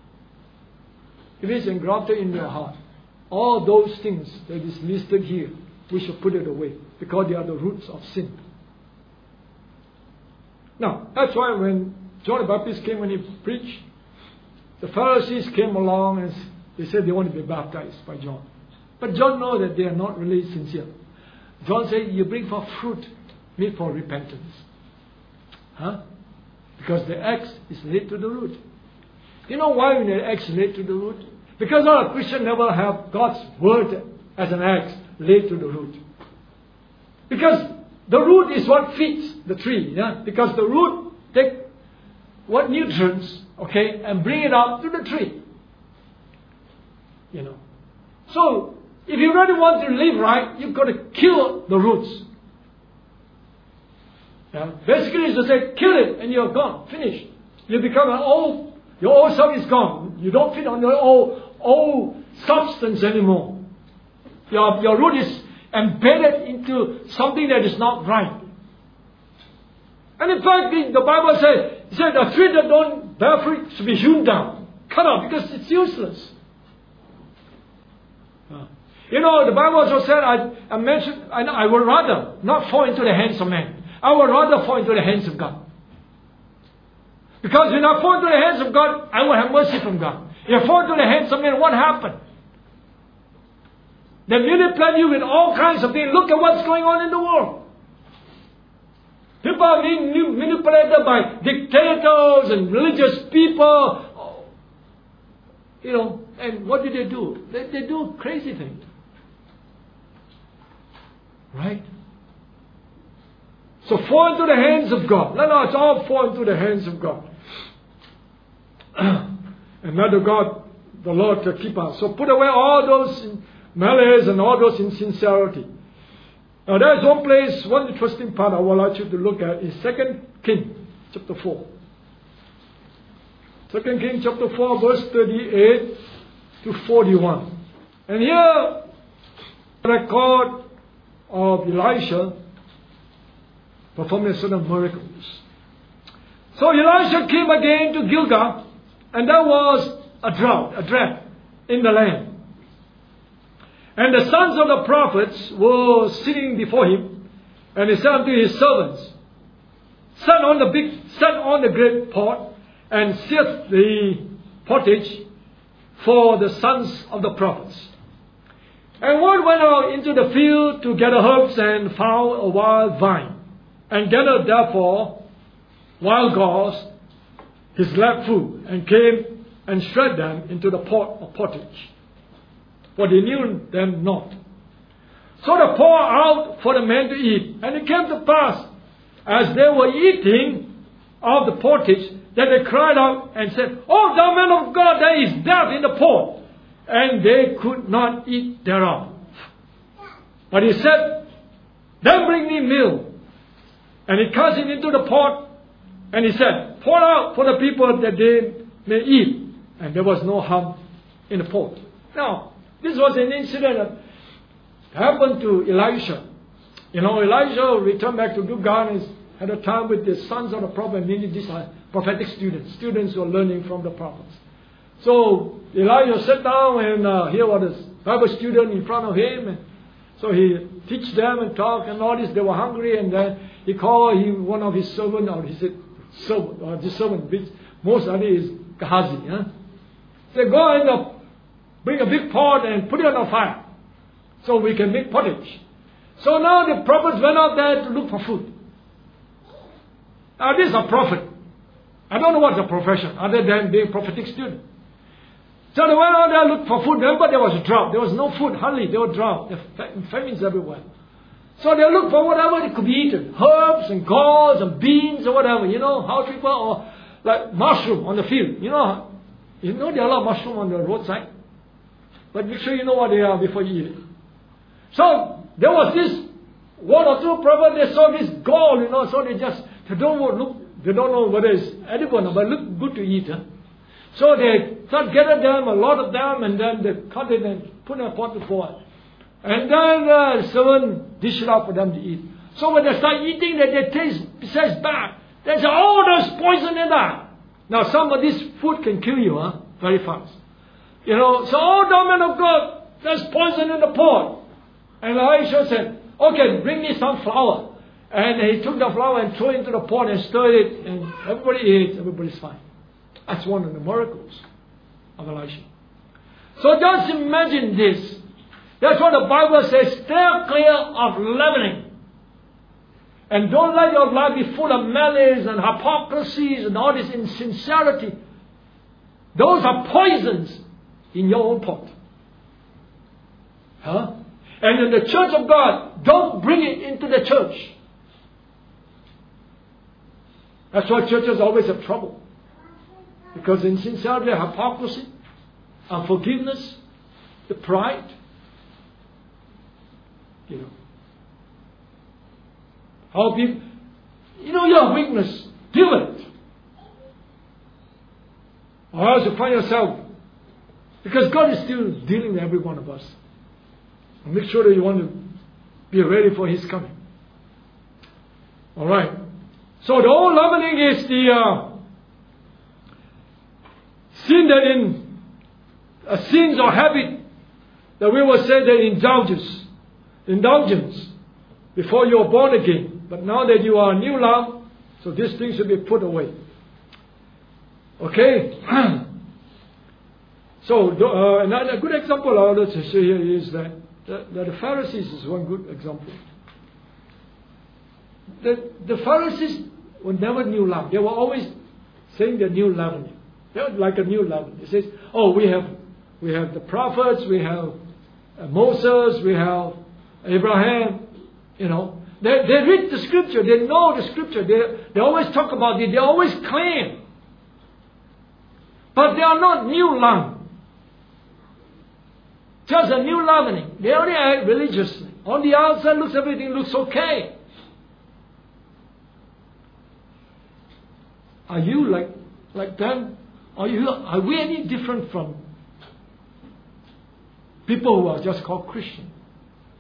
if it's engrafted in your heart, all those things that is listed here, we should put it away, because they are the roots of sin. Now, that's why when John the Baptist came, when he preached, the Pharisees came along and they said they want to be baptized by John. But John knows that they are not really sincere. John said, you bring forth fruit made for repentance. Huh? Because the axe is laid to the root. You know why the axe is laid to the root? Because all Christians never have God's word as an axe laid to the root. Because the root is what feeds the tree. Yeah? Because the root take what nutrients, okay, and bring it up to the tree. You know. So, if you really want to live right, you've got to kill the roots. Yeah? Basically, it's to say, kill it and you're gone. Finished. You become an old, your old self is gone. You don't fit on your old, old substance anymore. Your, your root is embedded into something that is not right. And in fact, the, the Bible says, it said, a tree that don't bear fruit should be hewn down, cut off, because it's useless. Uh, you know, the Bible also said, I, I mentioned, I, I would rather not fall into the hands of man. I would rather fall into the hands of God. Because when I fall into the hands of God, I will have mercy from God. If I fall into the hands of man, what happened? They manipulate you with all kinds of things. Look at what's going on in the world. People are being manipulated by dictators and religious people. You know, and what do they do? They, they do crazy things. Right? So fall into the hands of God. Let us all fall into the hands of God. And let the God, the Lord, to keep us. So put away all those malice and all those insincerity. Now there is one place, one interesting part I would like you to look at is Second Kings chapter four. Second Kings chapter four, verse thirty-eight to forty-one. And here record of Elisha performing certain miracles. So Elisha came again to Gilgal, and there was a drought, a drought in the land. And the sons of the prophets were sitting before him, and he said unto his servants, Set on the big, set on the great pot, and sift the pottage for the sons of the prophets. And one went out into the field to gather herbs and found a wild vine, and gathered therefore wild gauze, his lap food, and came and shred them into the pot of pottage. For they knew them not. So they poured out for the men to eat. And it came to pass, as they were eating of the pottage, that they cried out and said, O thou man of God, there is death in the pot. And they could not eat thereof. But he said, Then bring me meal. And he cast it into the pot. And he said, Pour out for the people that they may eat. And there was no harm in the pot. Now, this was an incident that happened to Elisha. You know, Elijah returned back to Gilgal and had a time with the sons of the prophet. Meaning these are prophetic students. Students who are learning from the prophets. So Elijah sat down, and uh, here was a Bible student in front of him. And so he teach them and talk and all this. They were hungry, and then he called him one of his servants, or he said, servant, or the servant, which most of it is Gehazi. Huh? He said, Go and uh, bring a big pot and put it on the fire, so we can make pottage. So now the prophets went out there to look for food. Now this is a prophet. I don't know what's a profession other than being a prophetic student. So they went out there to look for food. Remember, there was a drought. There was no food, hardly. There was drought. There were famines everywhere. So they looked for whatever it could be eaten. Herbs and galls and beans or whatever. You know, how people, or like mushroom on the field. You know, you know there are a lot of mushroom on the roadside. But make sure you know what they are before you eat it. So there was this one or two prophets, they saw this gall, you know, so they just, they don't look, they don't know whether it's edible or not, but it looked good to eat. Huh? So they start gathered them, a lot of them, and then they cut it and put in a pot to boil. And then uh, the servant dish it out for them to eat. So when they start eating, that they taste, besides bad. They say, oh, there's poison in that. Now some of this food can kill you, huh? Very fast. You know, so, oh, thou man of God, there's poison in the pot. And Elisha said, okay, bring me some flour. And he took the flour and threw it into the pot and stirred it, and everybody ate, everybody's fine. That's one of the miracles of Elisha. So just imagine this. That's what the Bible says, stay clear of leavening. And don't let your life be full of malice and hypocrisies and all this insincerity. Those are poisons in your own pot. Huh? And in the church of God, don't bring it into the church. That's why churches always have trouble. Because insincerity, hypocrisy, unforgiveness, the pride, you know. How people, you know your weakness, deal with it. Or else you find yourself, because God is still dealing with every one of us. And make sure that you want to be ready for His coming. Alright. So the old leavening is the uh, sin that in a sins or habit that we will say that indulges, indulgence before you are born again. But now that you are a new lump, so these things should be put away. Okay? So uh, another good example I want to say here is that, that, that the Pharisees is one good example. The, the Pharisees were never new lump. They were always saying the new leavening. They were like a new leavening. They says, oh, we have we have the prophets, we have uh, Moses, we have Abraham, you know. They, they read the scripture, they know the scripture, they, they always talk about it, they always claim. But they are not new lump. Just a new leavening. They only act religiously. On the outside, looks everything looks okay. Are you like like them? Are you? Are we any different from people who are just called Christian?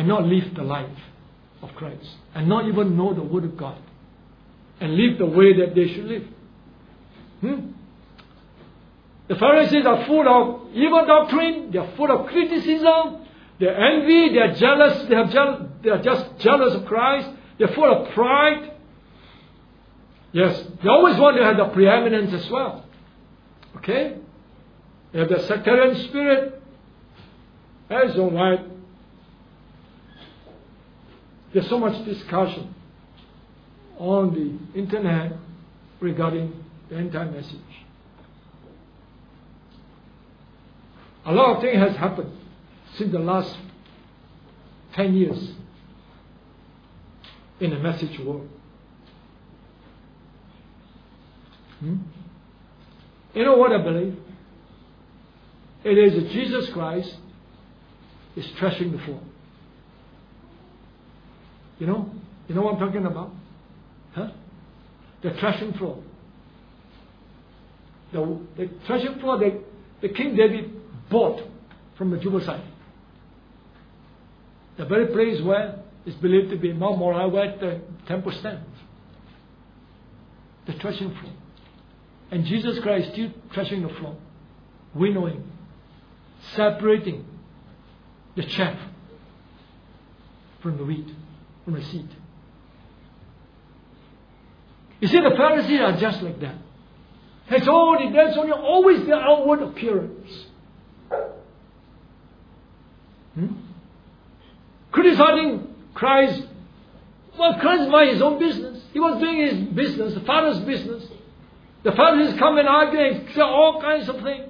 and not live the life of Christ, and not even know the Word of God, and live the way that they should live. Hmm? The Pharisees are full of evil doctrine, they are full of criticism, they envy, they are jealous, they are, jeal- they are just jealous of Christ, they are full of pride. Yes, they always want to have the preeminence as well. Okay? They have the sectarian spirit. That's all right. There's so much discussion on the internet regarding the end-time message. A lot of things has happened since the last ten years in the message world. Hmm? You know what I believe? It is that Jesus Christ is threshing the floor. You know? You know what I'm talking about? Huh? The threshing floor. The, the threshing floor that the King David bought from the Jebusite. The very place where it's believed to be Mount Moriah, where the temple stands. The threshing floor. And Jesus Christ still threshing the floor, winnowing, separating the chaff from the wheat, from the seed. You see, the Pharisees are just like that. It's only, that's only always the outward appearance. Hmm? Criticizing Christ. Well, Christ mind his own business. He was doing his business, the Father's business. The Pharisees come and argue and say all kinds of things.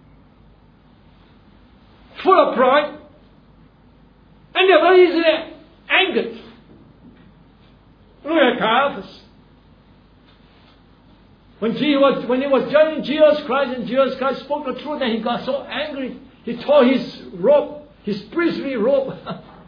Full of pride. And they're very easily angered. Look at Caiaphas. When, Jesus was, when he was judging Jesus Christ and Jesus Christ spoke the truth, and he got so angry, he tore his robe, his priestly robe.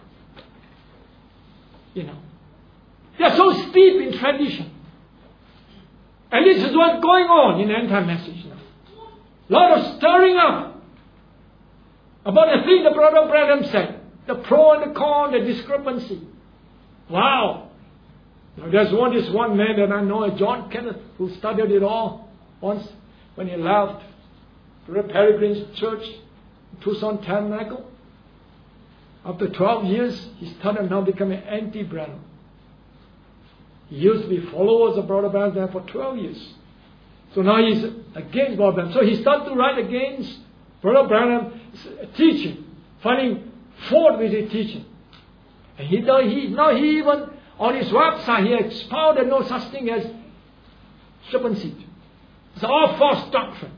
You know. They are so steep in tradition. And this is what's going on in the end-time message now. A lot of stirring up about the thing the brother Branham said. The pro and the con, the discrepancy. Wow. Now, there's one, this one man that I know, John Kenneth, who studied it all once when he left the Peregrine's Church, Tucson Tabernacle. After twelve years, he started now becoming anti-Branham. He used to be followers of Brother Branham for twelve years. So now he's against Brother Branham. So he started to write against Brother Branham's teaching, finding fault with his teaching. And he, he now he even, on his website, he expounded no such thing as serpent seed. It's all false doctrine.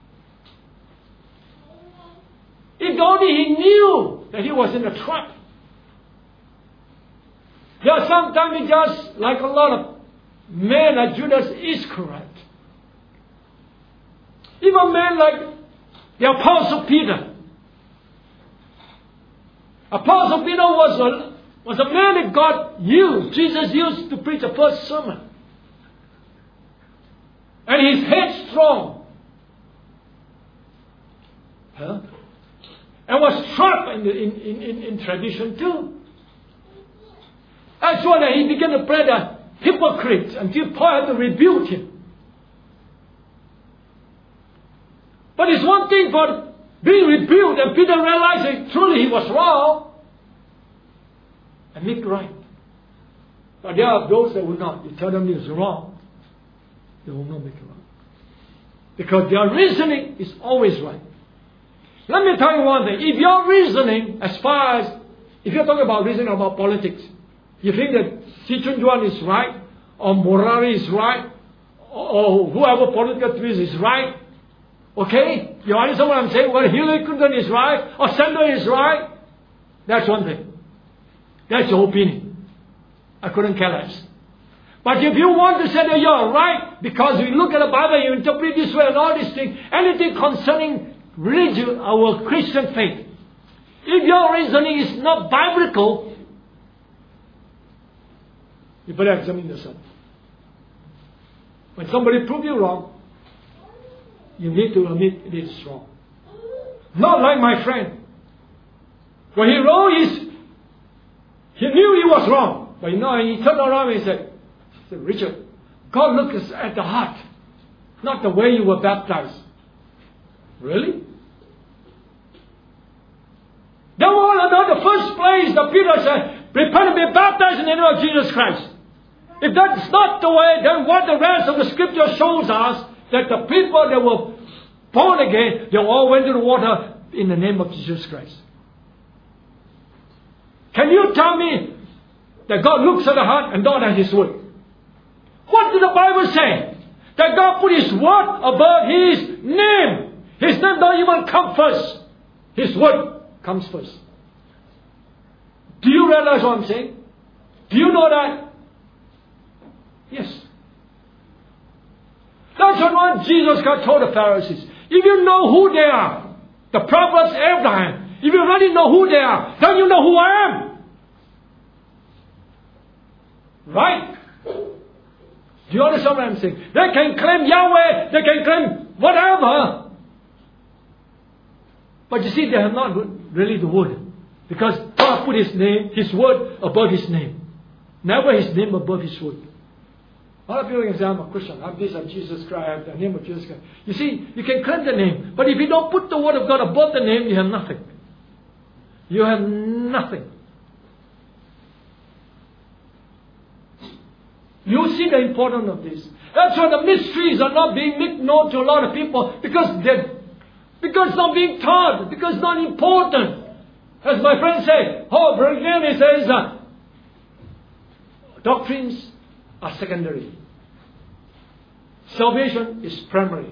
If only he knew that he was in a trap. There are sometimes just like a lot of men like Judas Iscariot. Even men like the Apostle Peter. Apostle Peter was a, was a man that God used. Jesus used to preach the first sermon. And he's headstrong. Huh? And was sharp in, the, in, in, in, in tradition too. That's why he began to play the hypocrite until Paul had to rebuke him. But it's one thing for being rebuked and Peter realized that truly he was wrong and make right. But there are those that will not. You tell them it's wrong, they will not make it right. Because their reasoning is always right. Let me tell you one thing. If your reasoning, as far as, if you're talking about reasoning about politics, you think that Si Chun Juan is right, or Morari is right, or whoever political twist is right, okay? You understand what I'm saying? Well, Hillary Clinton is right, or Sanders is right, that's one thing. That's your opinion. I couldn't care less. But if you want to say that you're right, because you look at the Bible, you interpret this way and all these things, anything concerning religion, our Christian faith, if your reasoning is not biblical, you better examine yourself. When somebody proves you wrong, you need to admit it is wrong. Not like my friend. When he wrote his He knew he was wrong. But you know, he turned around and he said, he said, Richard, God looks at the heart, not the way you were baptized. Really? They want to know the first place that Peter said, repent and be baptized in the name of Jesus Christ. If that's not the way, then what the rest of the scripture shows us, that the people that were born again, they all went to the water in the name of Jesus Christ. Can you tell me that God looks at the heart and not at His word? What did the Bible say? That God put His word above His name. His name don't even come first. His word comes first. Do you realize what I'm saying? Do you know that? Yes. That's what Jesus Christ told the Pharisees. If you know who they are, the prophets Abraham, if you already know who they are, then you know who I am. Right? Do you understand what I'm saying? They can claim Yahweh, they can claim whatever. But you see, they have not really the word. Because God put His name, His word above His name. Never His name above His word. A lot of people can say, I'm a Christian, I'm this, I'm Jesus Christ, I have the name of Jesus Christ. You see, you can claim the name, but if you don't put the word of God above the name, you have nothing. You have nothing. You see the importance of this. That's why the mysteries are not being made known to a lot of people, because they because it's not being taught, because it's not important. As my friend said, oh, Brother Glenn says, uh, doctrines are secondary. Salvation is primary.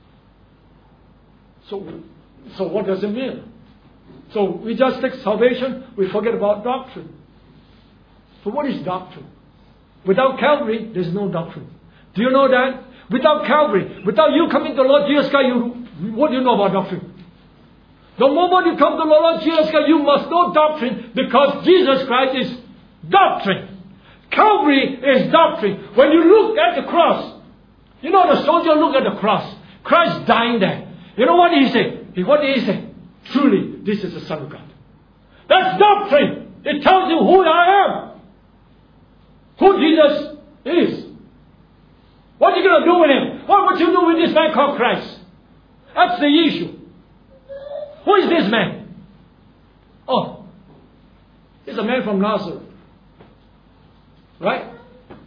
So, so what does it mean? So we just take salvation, we forget about doctrine. So what is doctrine? Without Calvary, there's no doctrine. Do you know that? Without Calvary, without you coming to the Lord Jesus Christ, you, what do you know about doctrine? The moment you come to the Lord Jesus Christ, you must know doctrine, because Jesus Christ is doctrine. Calvary is doctrine. When you look at the cross, you know the soldier look at the cross. Christ dying there. You know what he said? What did he say? Truly, this is the Son of God. That's doctrine. It tells you who I am. Who Jesus is. What are you going to do with Him? What would you do with this man called Christ? That's the issue. Who is this man? Oh, he's a man from Nazareth. Right?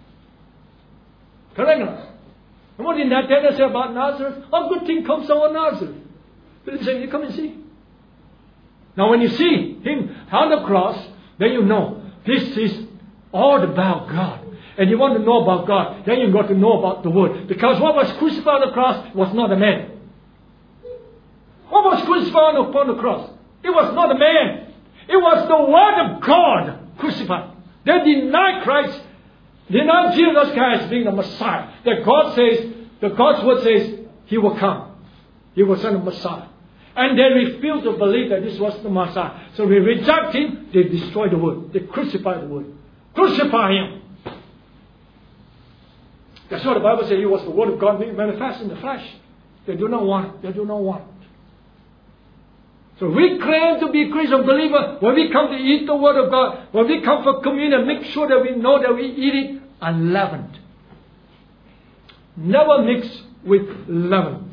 Correct? And what did Nathanael say about Nazareth? A good thing comes out of Nazareth. Philip said, you come and see. Now when you see Him on the cross, then you know this is all about God. And you want to know about God, then you've got to know about the Word. Because what was crucified on the cross was not a man. What was crucified upon the cross? It was not a man. It was the Word of God crucified. They denied Christ, denied Jesus Christ being the Messiah. That God says, the God's Word says, He will come. He will send a Messiah. And they refused to believe that this was the Messiah. So they reject Him, they destroy the Word. They crucify the Word. Crucify Him. That's what the Bible says. He was the Word of God being manifest in the flesh. They do not want it. They do not want it. So we claim to be Christian believer. When we come to eat the Word of God, when we come for communion, make sure that we know that we eat it unleavened. Never mix with leaven.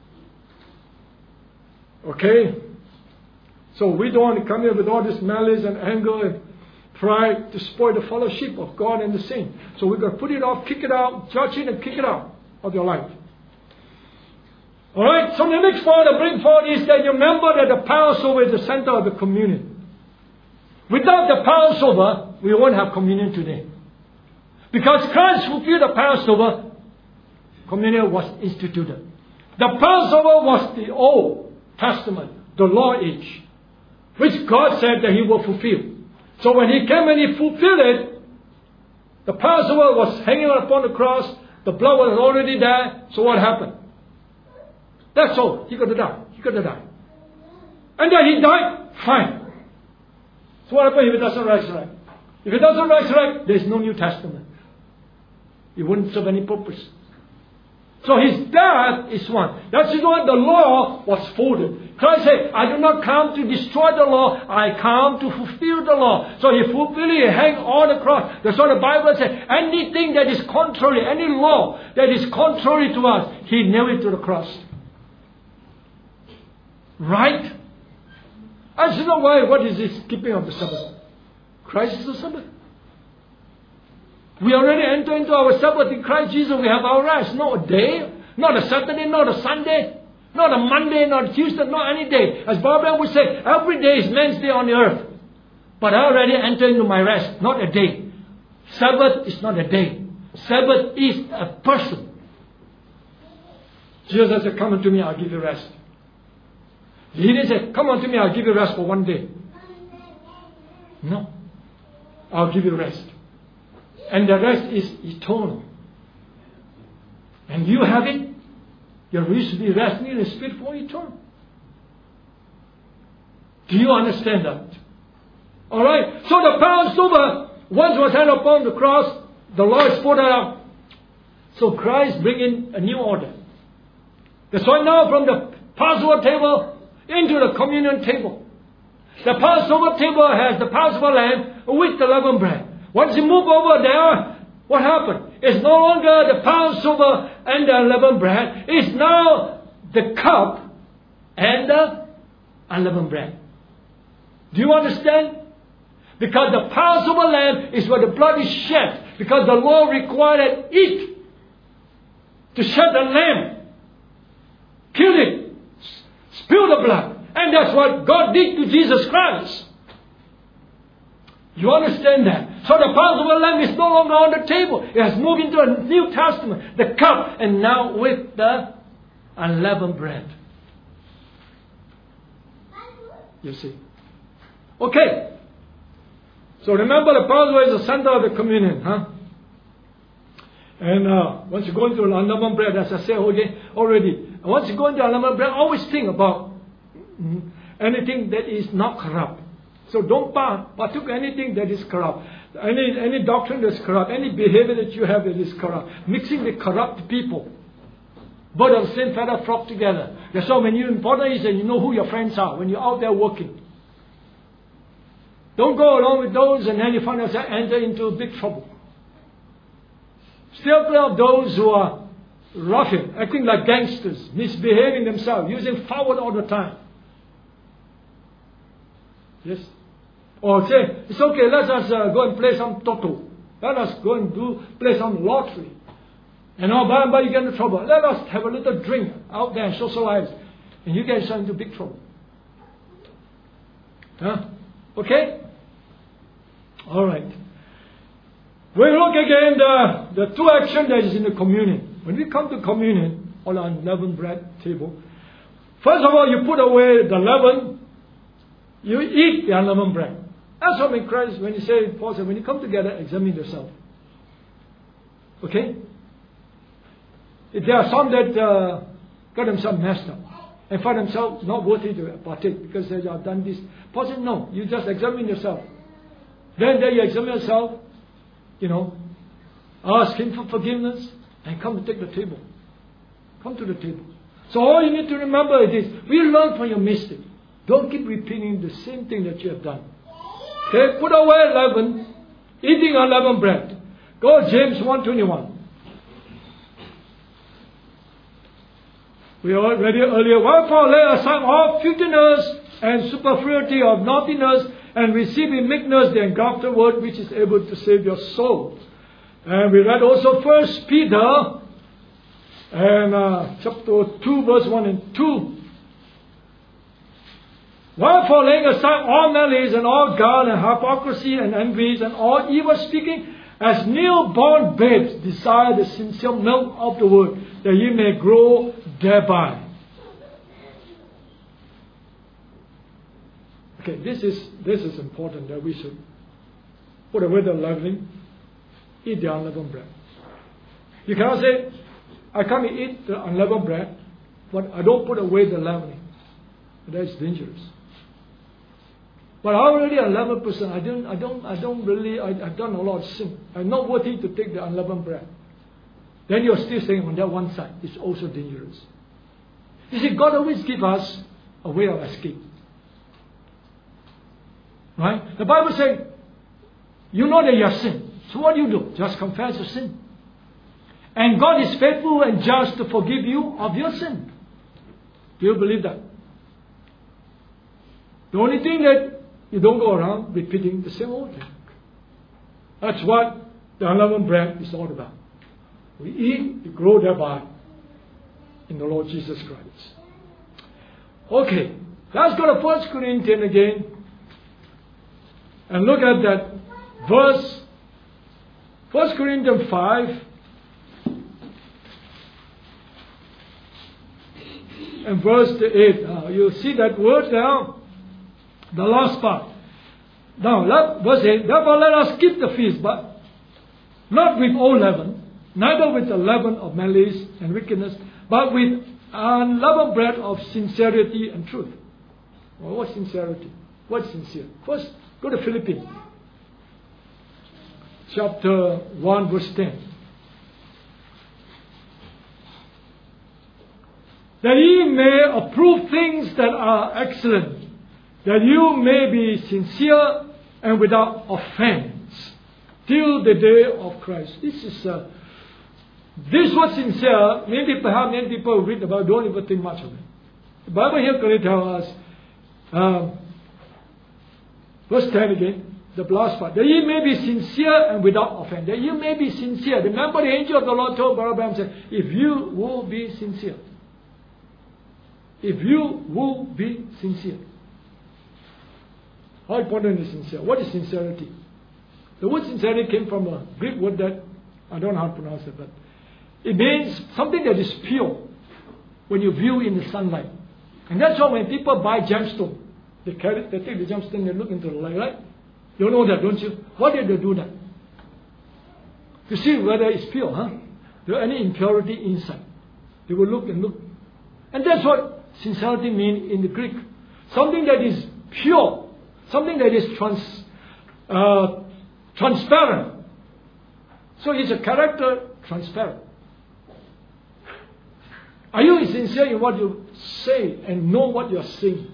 Okay? So we don't want to come here with all this malice and anger and pride to spoil the fellowship of God and the saints. So we're going to put it off, kick it out, judge it and kick it out of your life. Alright, so the next point I bring forward is that you remember that the Passover is the center of the communion. Without the Passover, we won't have communion today. Because Christ fulfilled the Passover, communion was instituted. The Passover was the Old Testament, the law age, which God said that He will fulfill. So when He came and He fulfilled it, the Passover was hanging upon the cross, the blood was already there, so what happened? That's all. He got to die. He got to die. And then He died, fine. So what happens if He doesn't resurrect? If He doesn't resurrect, there is no New Testament. It wouldn't serve any purpose. So His death is one. That's why the law was folded. Christ said, I do not come to destroy the law, I come to fulfill the law. So he fulfilled it, he hang on the cross. That's what the Bible says. Anything that is contrary, any law that is contrary to us, he nailed it to the cross. Right? I said, no, why? What is this keeping of the Sabbath? Christ is the Sabbath. We already enter into our Sabbath in Christ Jesus. We have our rest. Not a day, not a Saturday, not a Sunday, not a Monday, not a Tuesday, not any day. As Barbara would say, every day is man's day on the earth. But I already entered into my rest, not a day. Sabbath is not a day. Sabbath is a person. Jesus said, come unto me, I'll give you rest. He didn't say, come unto me, I'll give you rest for one day. No. I'll give you rest. And the rest is eternal. And you have it. You're used to be resting in the Spirit for eternal. Do you understand that? Alright. So the Passover, once was held upon the cross, the Lord spoke out. So Christ bring in a new order. That's why now from the Passover table into the communion table. The Passover table has the Passover lamb with the leavened bread. Once you move over there, what happened? It's no longer the Passover and the unleavened bread. It's now the cup and the unleavened bread. Do you understand? Because the Passover lamb is where the blood is shed. Because the law required it to shed the lamb. Kill it. Spill the blood. And that's what God did to Jesus Christ. You understand that? So the Passover lamb is no longer on the table. It has moved into a New Testament. The cup and now with the unleavened bread. You see. Okay. So remember the Passover is the center of the communion. Huh? And uh, once you go into the unleavened bread, as I said already, once you go into unleavened bread, always think about mm, anything that is not corrupt. So don't partook anything that is corrupt. Any, any doctrine that is corrupt. Any behavior that you have that is corrupt. Mixing with corrupt people. Bird of the same feather flock together. That's why when you're important is that you know who your friends are. When you're out there working. Don't go along with those and then you find yourself enter into big trouble. Stay clear of those who are ruffian, acting like gangsters, misbehaving themselves, using forward all the time. Yes. Or say, it's okay, let us uh, go and play some toto. Let us go and do play some lottery. And all by and by you get into trouble. Let us have a little drink out there and socialize. And you get yourself into big trouble. Huh? Okay? Alright. We look again the, the two actions that is in the communion. When we come to communion, on our unleavened bread table, first of all, you put away the leaven, you eat the unleavened bread. That's what in Christ, when you say, Paul said, when you come together, examine yourself. Okay? If there are some that uh, got themselves messed up and find themselves not worthy to partake because they have done this. Paul said, no, you just examine yourself. Then there you examine yourself, you know, ask Him for forgiveness and come to take the table. Come to the table. So all you need to remember is this. We learn from your mistake. Don't keep repeating the same thing that you have done. Okay, put away leaven, eating unleavened bread. Go James one twenty-one. We already read earlier. Wherefore lay aside all filthiness and superfluity of naughtiness, and receive in meekness the engrafted word which is able to save your soul. And we read also First Peter and uh, chapter two, verse one and two. Wherefore laying aside all malice and all guile and hypocrisy and envies and all evil speaking, as newborn babes desire the sincere milk of the word, that ye may grow thereby. Okay, this is this is important that we should put away the leavening, eat the unleavened bread. You cannot say, I come and eat the unleavened bread, but I don't put away the leavening. That is dangerous. But I'm already an unleavened person. I don't, I don't, I don't really, I, I've done a lot of sin. I'm not worthy to take the unleavened bread. Then you're still saying on that one side, it's also dangerous. You see, God always gives us a way of escape. Right? The Bible says, you know that you have sinned. So what do you do? Just confess your sin. And God is faithful and just to forgive you of your sin. Do you believe that? The only thing that you don't go around repeating the same old thing. That's what the unleavened bread is all about. We eat, we grow thereby in the Lord Jesus Christ. Okay, let's go to First Corinthians again and look at that verse. First Corinthians five and verse eight. Uh, you see that word now, the last part. Now, let, verse eight. Therefore, let us keep the feast, but not with old leaven, neither with the leaven of malice and wickedness, but with unleavened bread of sincerity and truth. Well, what's sincerity? What's sincere? First, go to Philippians, chapter one, verse ten. That ye may approve things that are excellent, that you may be sincere and without offense, till the day of Christ. This is uh, this was sincere. Maybe perhaps many people read about, don't even think much of it. The Bible here clearly tells us, um, verse ten again, the last part, that ye may be sincere and without offense. That you may be sincere. Remember the angel of the Lord told Barabbas, said, if you will be sincere. If you will be sincere. How important is sincere? What is sincerity? The word sincerity came from a Greek word that, I don't know how to pronounce it, but it means something that is pure when you view in the sunlight. And that's why when people buy gemstone, they carry, they take the gemstone, they look into the light, right? You know that, don't you? Why did they do that? To see whether it's pure, huh? There any impurity inside. They will look and look. And that's what sincerity means in the Greek. Something that is pure. Something that is trans, uh, transparent. So is a character transparent? Are you sincere in what you say and know what you are saying?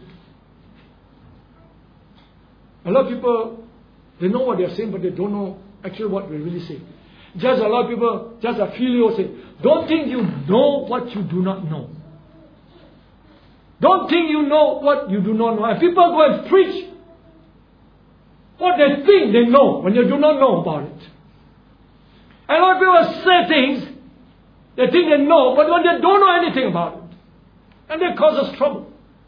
A lot of people, they know what they are saying, but they don't know actually what they really say. Just a lot of people, just a few say, don't think you know what you do not know. Don't think you know what you do not know. And people go and preach what they think they know when you do not know about it. And a lot of people say things they think they know, but when they don't know anything about it. And they cause us trouble.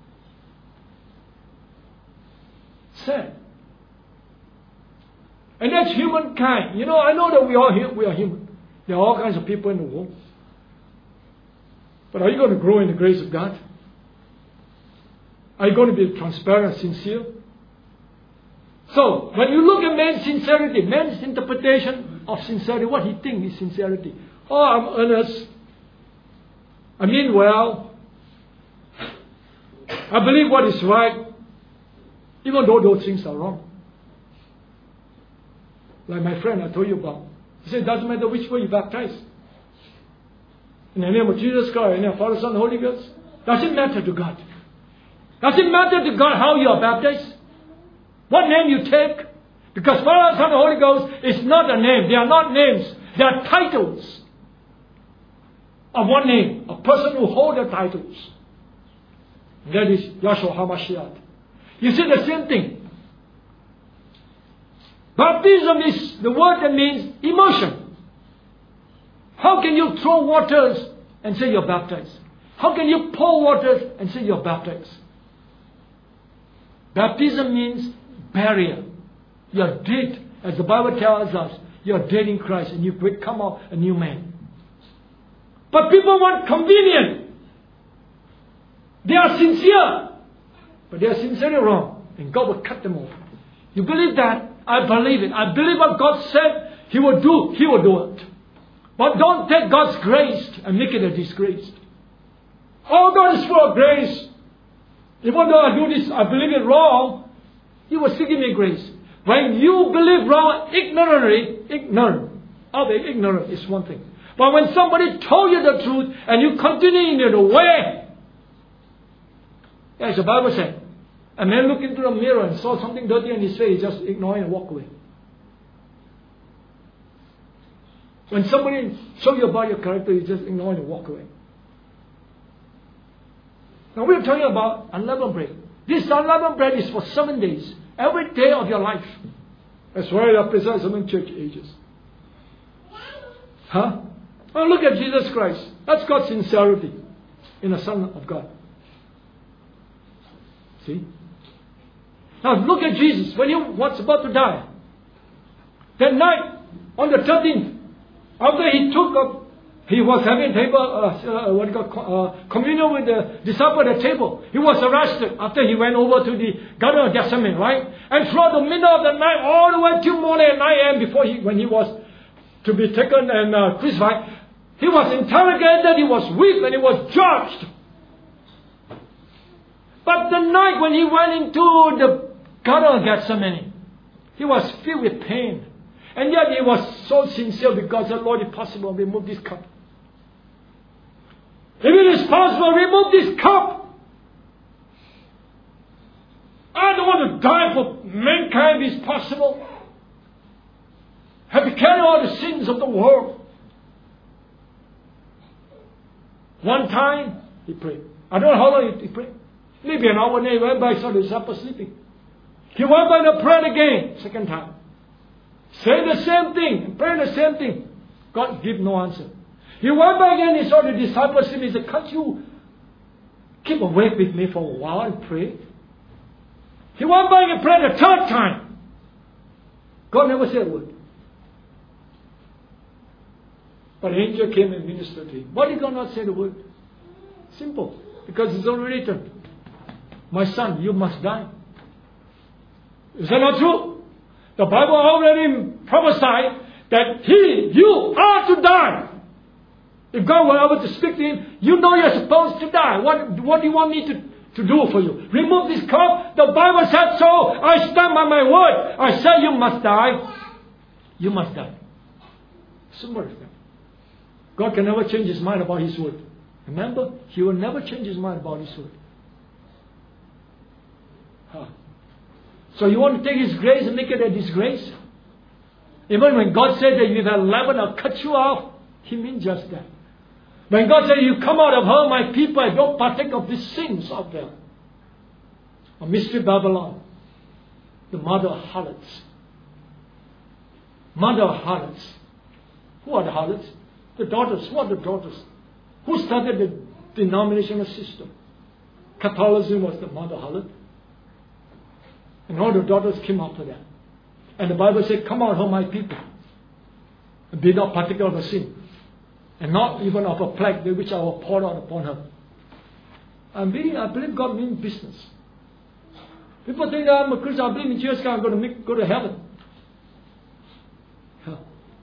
Sad. And that's humankind. You know, I know that we are, we are human. There are all kinds of people in the world. But are you going to grow in the grace of God? Are you going to be transparent, sincere? So, when you look at man's sincerity, man's interpretation of sincerity, what he thinks is sincerity. Oh, I'm earnest. I mean well. I believe what is right, even though those things are wrong. Like my friend I told you about. He said, it doesn't matter which way you baptize. In the name of Jesus Christ, in the name of Father, Son, and Holy Ghost. Does it matter to God? Does it matter to God how you are baptized? What name you take? Because Father, Son, and Holy Ghost is not a name. They are not names. They are titles of one name. A person who holds the titles. That is Yahshua HaMashiach. You see the same thing. Baptism is the word that means immersion. How can you throw waters and say you're baptized? How can you pour waters and say you're baptized? Baptism means barrier. You're dead. As the Bible tells us, you're dead in Christ and you become a new man. But people want convenient. They are sincere. But they are sincerely wrong. And God will cut them off. You believe that? I believe it. I believe what God said He will do. He will do it. But don't take God's grace and make it a disgrace. Oh, God is full of grace. Even though I do this, I believe it wrong, He will still give me grace. When you believe wrong ignorantly, ignorant, of it, ignorant is one thing. But when somebody told you the truth and you continue in the way, As the Bible said, a man looked into the mirror and saw something dirty in his face, he just ignored it and walked away. When somebody shows you about your character, you just ignore it and walk away. Now we are talking about unleavened bread. This unleavened bread is for seven days. Every day of your life. That's why I present seven church ages. Huh? Oh, look at Jesus Christ. That's God's sincerity in the Son of God. See? Now look at Jesus when he was about to die. That night, on the thirteenth, after he took up, he was having table, uh, uh, what you call, uh, communion with the disciple at the table. He was arrested after he went over to the Garden of Gethsemane, right? And throughout the middle of the night, all the way till morning at nine a.m. before he, when he was to be taken and uh, crucified, he was interrogated, he was whipped, and he was judged. But the night when he went into the Garden of Gethsemane, he was filled with pain. And yet he was so sincere because the Lord, if possible, remove this cup. If it is possible, remove this cup. I don't want to die for mankind if it's possible. Have to carry all the sins of the world. One time, he prayed. I don't know how long he prayed. Maybe an hour, and he went by, saw the disciples sleeping. He went by and prayed again, second time. Say the same thing, and pray the same thing. God give no answer. He went back again, he saw the disciples sleeping. He said, can't you keep awake with me for a while and pray? He went back and prayed the third time. God never said a word. But an angel came and ministered to him. Why did God not say the word? Simple. Because it's already written. My son, you must die. Is that not true? The Bible already prophesied that he, you are to die. If God were able to speak to him, you know you're supposed to die. What, what do you want me to, to do for you? Remove this cup. The Bible said so. I stand by my word. I say you must die. You must die. Simple as that. God can never change his mind about his word. Remember, he will never change his mind about his word. Huh. So you want to take his grace and make it a disgrace? Even when God said that you have leaven, I'll cut you off, he means just that. When God said, you come out of her, my people, I don't partake of the sins of them. A mystery Babylon, the mother of harlots. Mother of harlots. Who are the harlots? The daughters. Who are the daughters? Who started the denominational system? Catholicism was the mother harlot. And all the daughters came after that. And the Bible said, come out of my people. And be not particular of a sin. And not even of a plague which I will pour out upon her. I'm being, I believe God means business. People think that I'm a Christian, I believe in Jesus Christ, I'm going to make, go to heaven. Huh.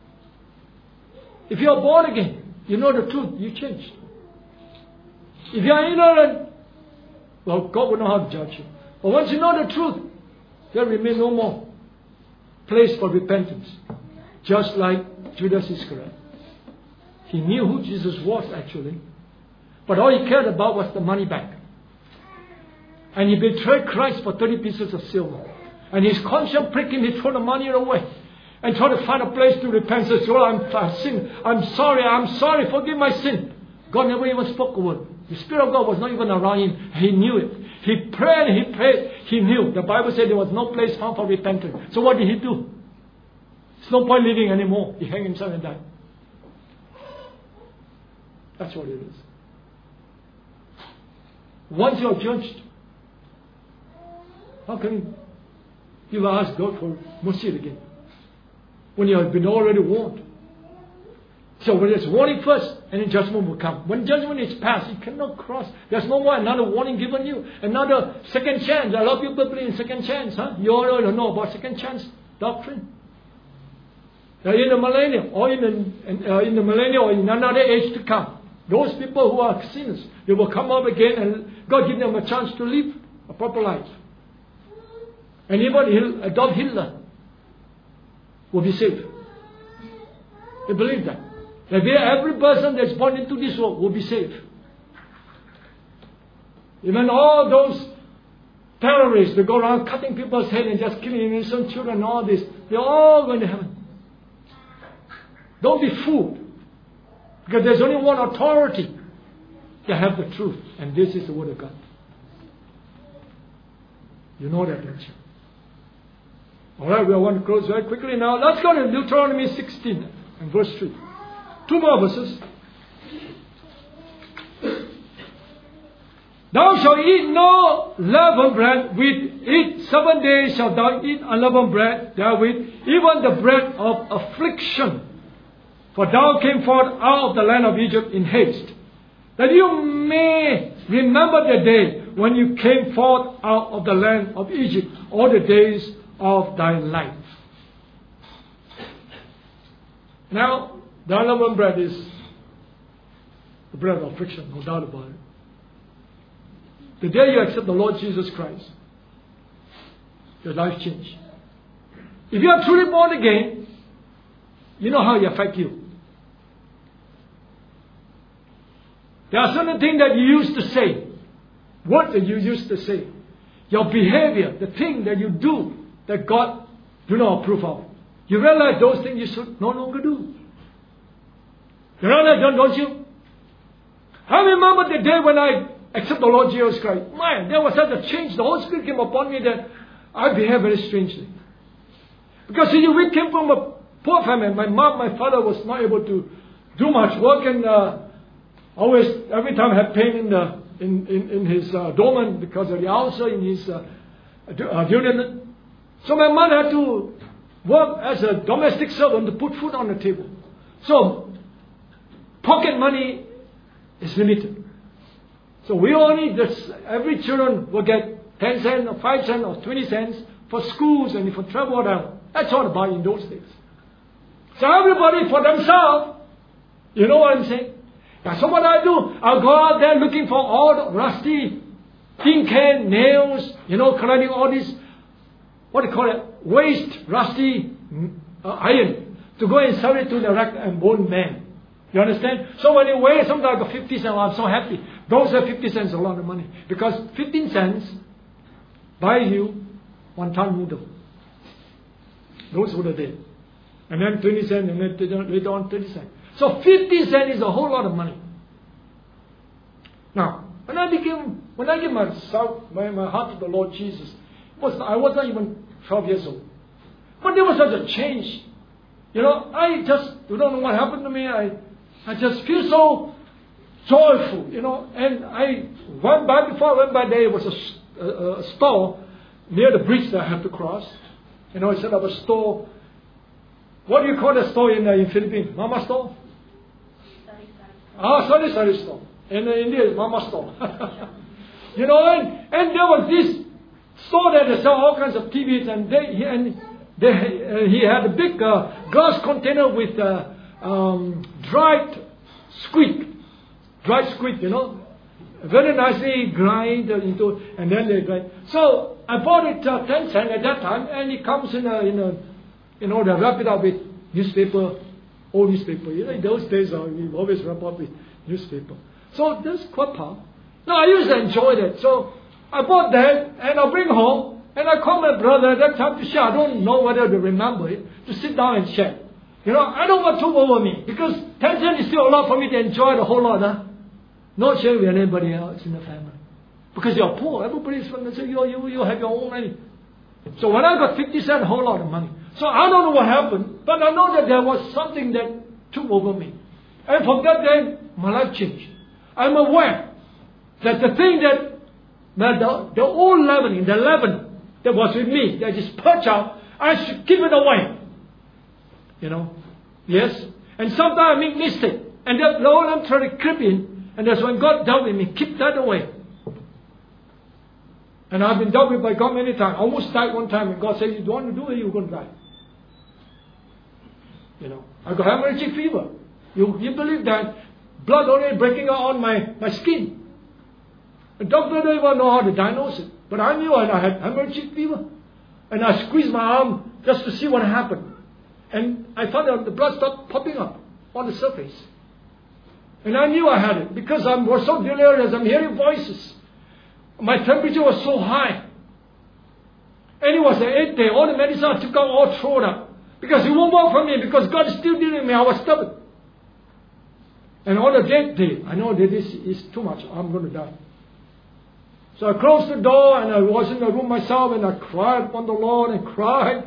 If you are born again, you know the truth, you changed. If you are ignorant, well, God will know how to judge you. But once you know the truth, there remains no more place for repentance. Just like Judas Iscariot. He knew who Jesus was actually. But all he cared about was the money back. And he betrayed Christ for thirty pieces of silver. And his conscience pricked him, he threw the money away. And tried to find a place to repent. Says, oh, I'm, I've sinned. I'm sorry, I'm sorry, forgive my sin. God never even spoke a word. The Spirit of God was not even around him. He knew it. He prayed, he prayed, he knew. The Bible said there was no place found for repentance. So what did he do? There's no point living anymore. He hanged himself and died. That's what it is. Once you are judged, how can you ask God for mercy again? When you have been already warned. So when there's warning first, and then judgment will come. When judgment is passed, you cannot cross. There's no more another warning given you. Another second chance. A lot of people believe in second chance. Huh? You all don't know about second chance doctrine. Now in the millennium, or in the, uh, in the millennium, or in another age to come, those people who are sinners, they will come up again and God give them a chance to live a proper life. And even Adolf Hitler will be saved. They believe that. That every person that's born into this world will be saved. Even all those terrorists that go around cutting people's head and just killing innocent children and all this, they're all going to heaven. Don't be fooled. Because there's only one authority to have the truth. And this is the Word of God. You know that, don't you? Alright, we want to close very quickly now. Let's go to Deuteronomy sixteen and verse three. Two more verses. Thou shalt eat no leavened bread with it. Seven days shalt thou eat unleavened bread therewith, even the bread of affliction. For thou came forth out of the land of Egypt in haste, that you may remember the day when you came forth out of the land of Egypt, all the days of thy life. Now, the unleavened bread is the bread of affliction, no doubt about it. The day you accept the Lord Jesus Christ, your life changed. If you are truly born again, you know how it affects you. There are certain things that you used to say, words that you used to say, your behavior, the thing that you do that God do not approve of. You realize those things you should no longer do. You realize that, don't you? I remember the day when I accepted the Lord Jesus Christ. Man, there was such a change. The Holy Spirit came upon me that I behaved very strangely. Because see, we came from a poor family. My mom, my father was not able to do much work, and uh, always, every time had pain in the in, in, in his uh, abdomen because of the ulcer in his uh, uh, duodenum. So my mother had to work as a domestic servant to put food on the table. So pocket money is limited. So we only, this, every children will get ten cents or five cents or twenty cents for schools and for travel around. That's all about in those days. So everybody for themselves, you know what I'm saying? Now, so what I do, I'll go out there looking for all the rusty tin can, nails, you know, collecting all this, what do you call it, waste, rusty uh, iron, to go and sell it to the rack and bone man. You understand? So when you weigh something like a fifty cents, oh, I'm so happy. Those are fifty cents a lot of money. Because fifteen cents buys you one ton noodle. Those were the days. And then twenty cents, and then later on thirty cents. So fifty cents is a whole lot of money. Now, when I became, when I gave myself, my, my heart to the Lord Jesus, was I was not even twelve years old. But there was such a change. You know, I just, you don't know what happened to me. I, I just feel so joyful, you know. And I went by, before I went by there, was a, a, a store near the bridge that I had to cross. You know, I set up a store. What do you call the store in, uh, in Philippines? Mama store? Ah, sorry, sorry store. In uh, India, it's Mama store. You know, and, and there was this store that they sell all kinds of T Vs, and they and they, uh, he had a big uh, glass container with uh, um, dried squid, dried squid, you know, very nicely grind into, and then they grind. So I bought it uh, ten cents at that time, and it comes in a in a, you know, they wrap it up with newspaper, old newspaper. You know, in those days uh, we always wrap up with newspaper. So that's quite powerful. Now I used to enjoy that. So I bought that, and I bring home, and I call my brother at that time to share. I don't know whether they remember it, to sit down and share. You know, I don't want to over me, because ten cents is still a lot for me to enjoy the whole lot. Huh? Not share with anybody else in the family. Because you're poor. Everybody's from the, so you, you, you have your own money. So when I got fifty cents, a whole lot of money. So I don't know what happened, but I know that there was something that took over me. And from that day, my life changed. I'm aware that the thing that, that the, the old leavening, the leaven that was with me, that is purged out, I should keep it away. You know? Yes? And sometimes I make mistake. And that the old leaven try to creep in, and that's when God dealt with me. Keep that away. And I've been dealt with by God many times. I almost died one time, and God said, you don't want to do it, you're going to die. You know, I got hemorrhagic fever. You, you believe that? Blood already breaking out on my, my skin. The doctor didn't even know how to diagnose it. But I knew I had hemorrhagic fever. And I squeezed my arm just to see what happened. And I found that the blood started popping up on the surface. And I knew I had it because I was so delirious. I'm hearing voices. My temperature was so high. And it was the eighth day. All the medicine I took out all thrown up. Because it won't work for me. Because God is still dealing with me. I was stubborn. And on the eighth day, I know that this is too much. I'm going to die. So I closed the door and I was in the room myself and I cried upon the Lord and cried.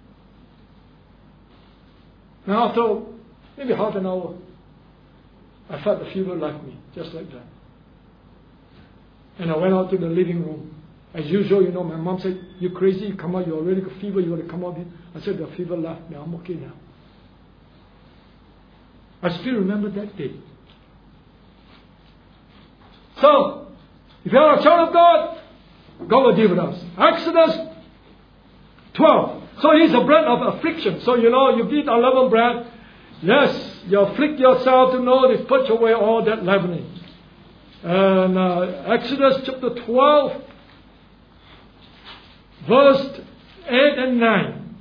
And after maybe half an hour, I felt the fever left me. Just like that. And I went out to the living room. As usual, you know, my mom said, you crazy, you come out, you already got fever, you want to come out here. I said, the fever left me, I'm okay now. I still remember that day. So, if you are a child of God, God will deal with us. Exodus twelve. So here's a bread of affliction. So you know, you eat unleavened bread. Yes, you afflict yourself to know to put away all that leavening. And uh, Exodus chapter twelve. Verse eight and nine.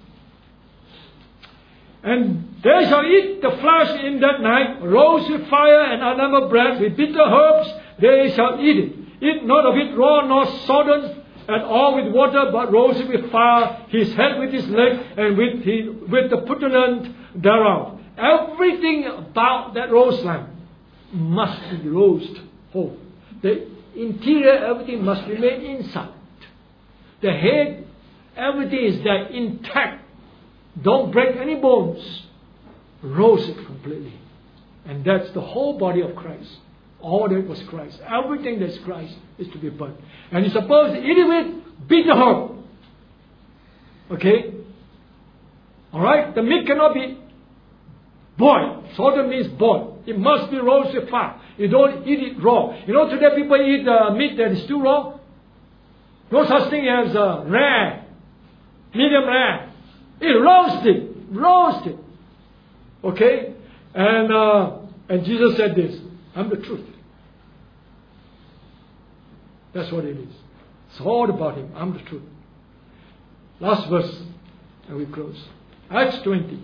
And they shall eat the flesh in that night, roast with fire and unleavened bread, with bitter herbs, they shall eat it. Eat not of it raw nor sodden at all with water, but roast it with fire, his head with his leg, and with, his, with the putulent thereof. Everything about that roast lamb must be roast whole. The interior, everything must remain inside. The head, everything is there intact. Don't break any bones. Roast it completely. And that's the whole body of Christ. All that was Christ. Everything that's Christ is to be burnt. And you're supposed to eat it with bitter herb. Okay? Alright? The meat cannot be boiled. Sodom means boiled. It must be roasted fat. You don't eat it raw. You know today people eat uh, meat that is still raw? No such thing as uh, rare, medium rare. It roasted, roasted. Okay? And uh, and Jesus said this, I'm the truth. That's what it is. It's all about Him. I'm the truth. Last verse, and we close. Acts twenty.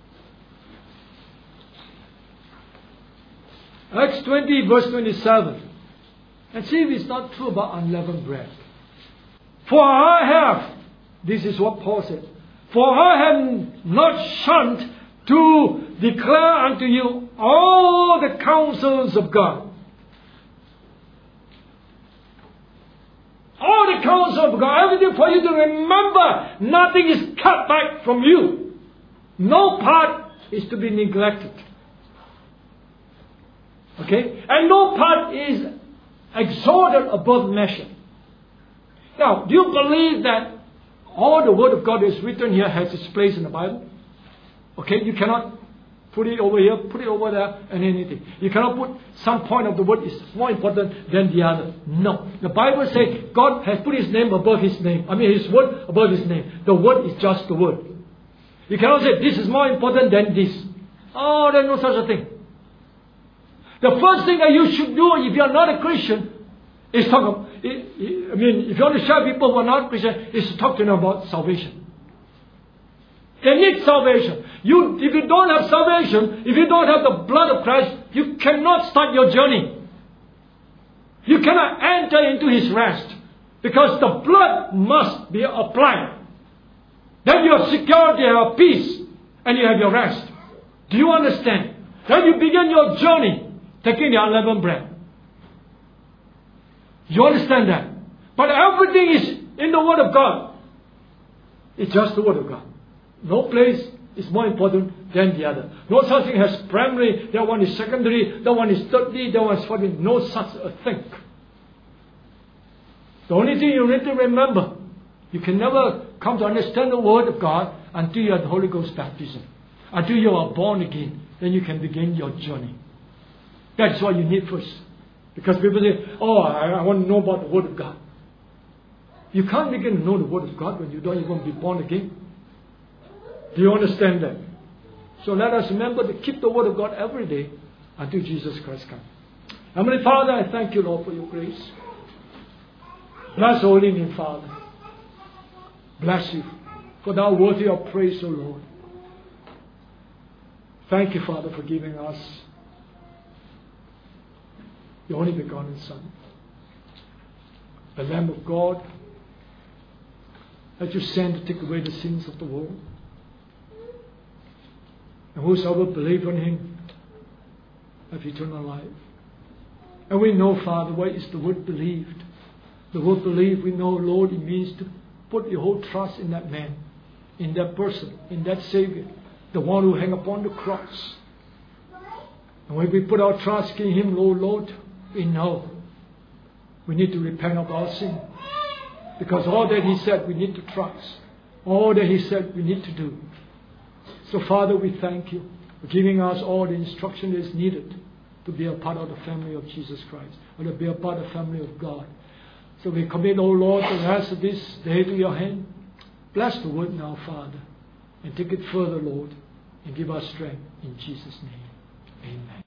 Acts twenty, verse twenty-seven. And see if it's not true about unleavened bread. For I have, this is what Paul said, for I have not shunned to declare unto you all the counsels of God. All the counsels of God, everything for you to remember. Nothing is cut back from you. No part is to be neglected. Okay? And no part is exalted above measure. Now, do you believe that all the Word of God that is written here has its place in the Bible? Okay, you cannot put it over here, put it over there, and anything. You cannot put some point of the Word is more important than the other. No. The Bible says God has put His name above His name. I mean His Word above His name. The Word is just the Word. You cannot say this is more important than this. Oh, there's no such a thing. The first thing that you should do if you are not a Christian is talk. I mean, if you want to share people who are not Christian, is to talk to them about salvation. They need salvation. You, if you don't have salvation, if you don't have the blood of Christ, you cannot start your journey. You cannot enter into His rest. Because the blood must be applied. Then you have security, you have peace, and you have your rest. Do you understand? Then you begin your journey, taking the unleavened bread. You understand that? But everything is in the Word of God. It's just the Word of God. No place is more important than the other. No such thing as primary, that one is secondary, that one is thirdly, that one is fourthly. No such a thing. The only thing you need to remember, you can never come to understand the Word of God until you have the Holy Ghost baptism. Until you are born again, then you can begin your journey. That's what you need first. Because people say, oh, I, I want to know about the Word of God. You can't begin to know the Word of God when you don't even be born again. Do you understand that? So let us remember to keep the Word of God every day until Jesus Christ comes. Heavenly Father, I thank you, Lord, for your grace. Bless holy name, Father. Bless you, for thou worthy of praise, O Lord. Thank you, Father, for giving us your only begotten Son. the Lamb of God, that you sent to take away the sins of the world. And whosoever believes on him have eternal life. And we know, Father, what is the word believed? The word believe, we know, Lord, it means to put your whole trust in that man, in that person, in that Savior, the one who hung upon the cross. And when we put our trust in him, Lord, Lord, we know we need to repent of our sin. Because all that he said we need to trust. All that he said we need to do. So Father, we thank you for giving us all the instruction that is needed to be a part of the family of Jesus Christ, or to be a part of the family of God. So we commit, O Lord, the rest of this day to your hand. Bless the word now, Father, and take it further, Lord, and give us strength in Jesus' name. Amen.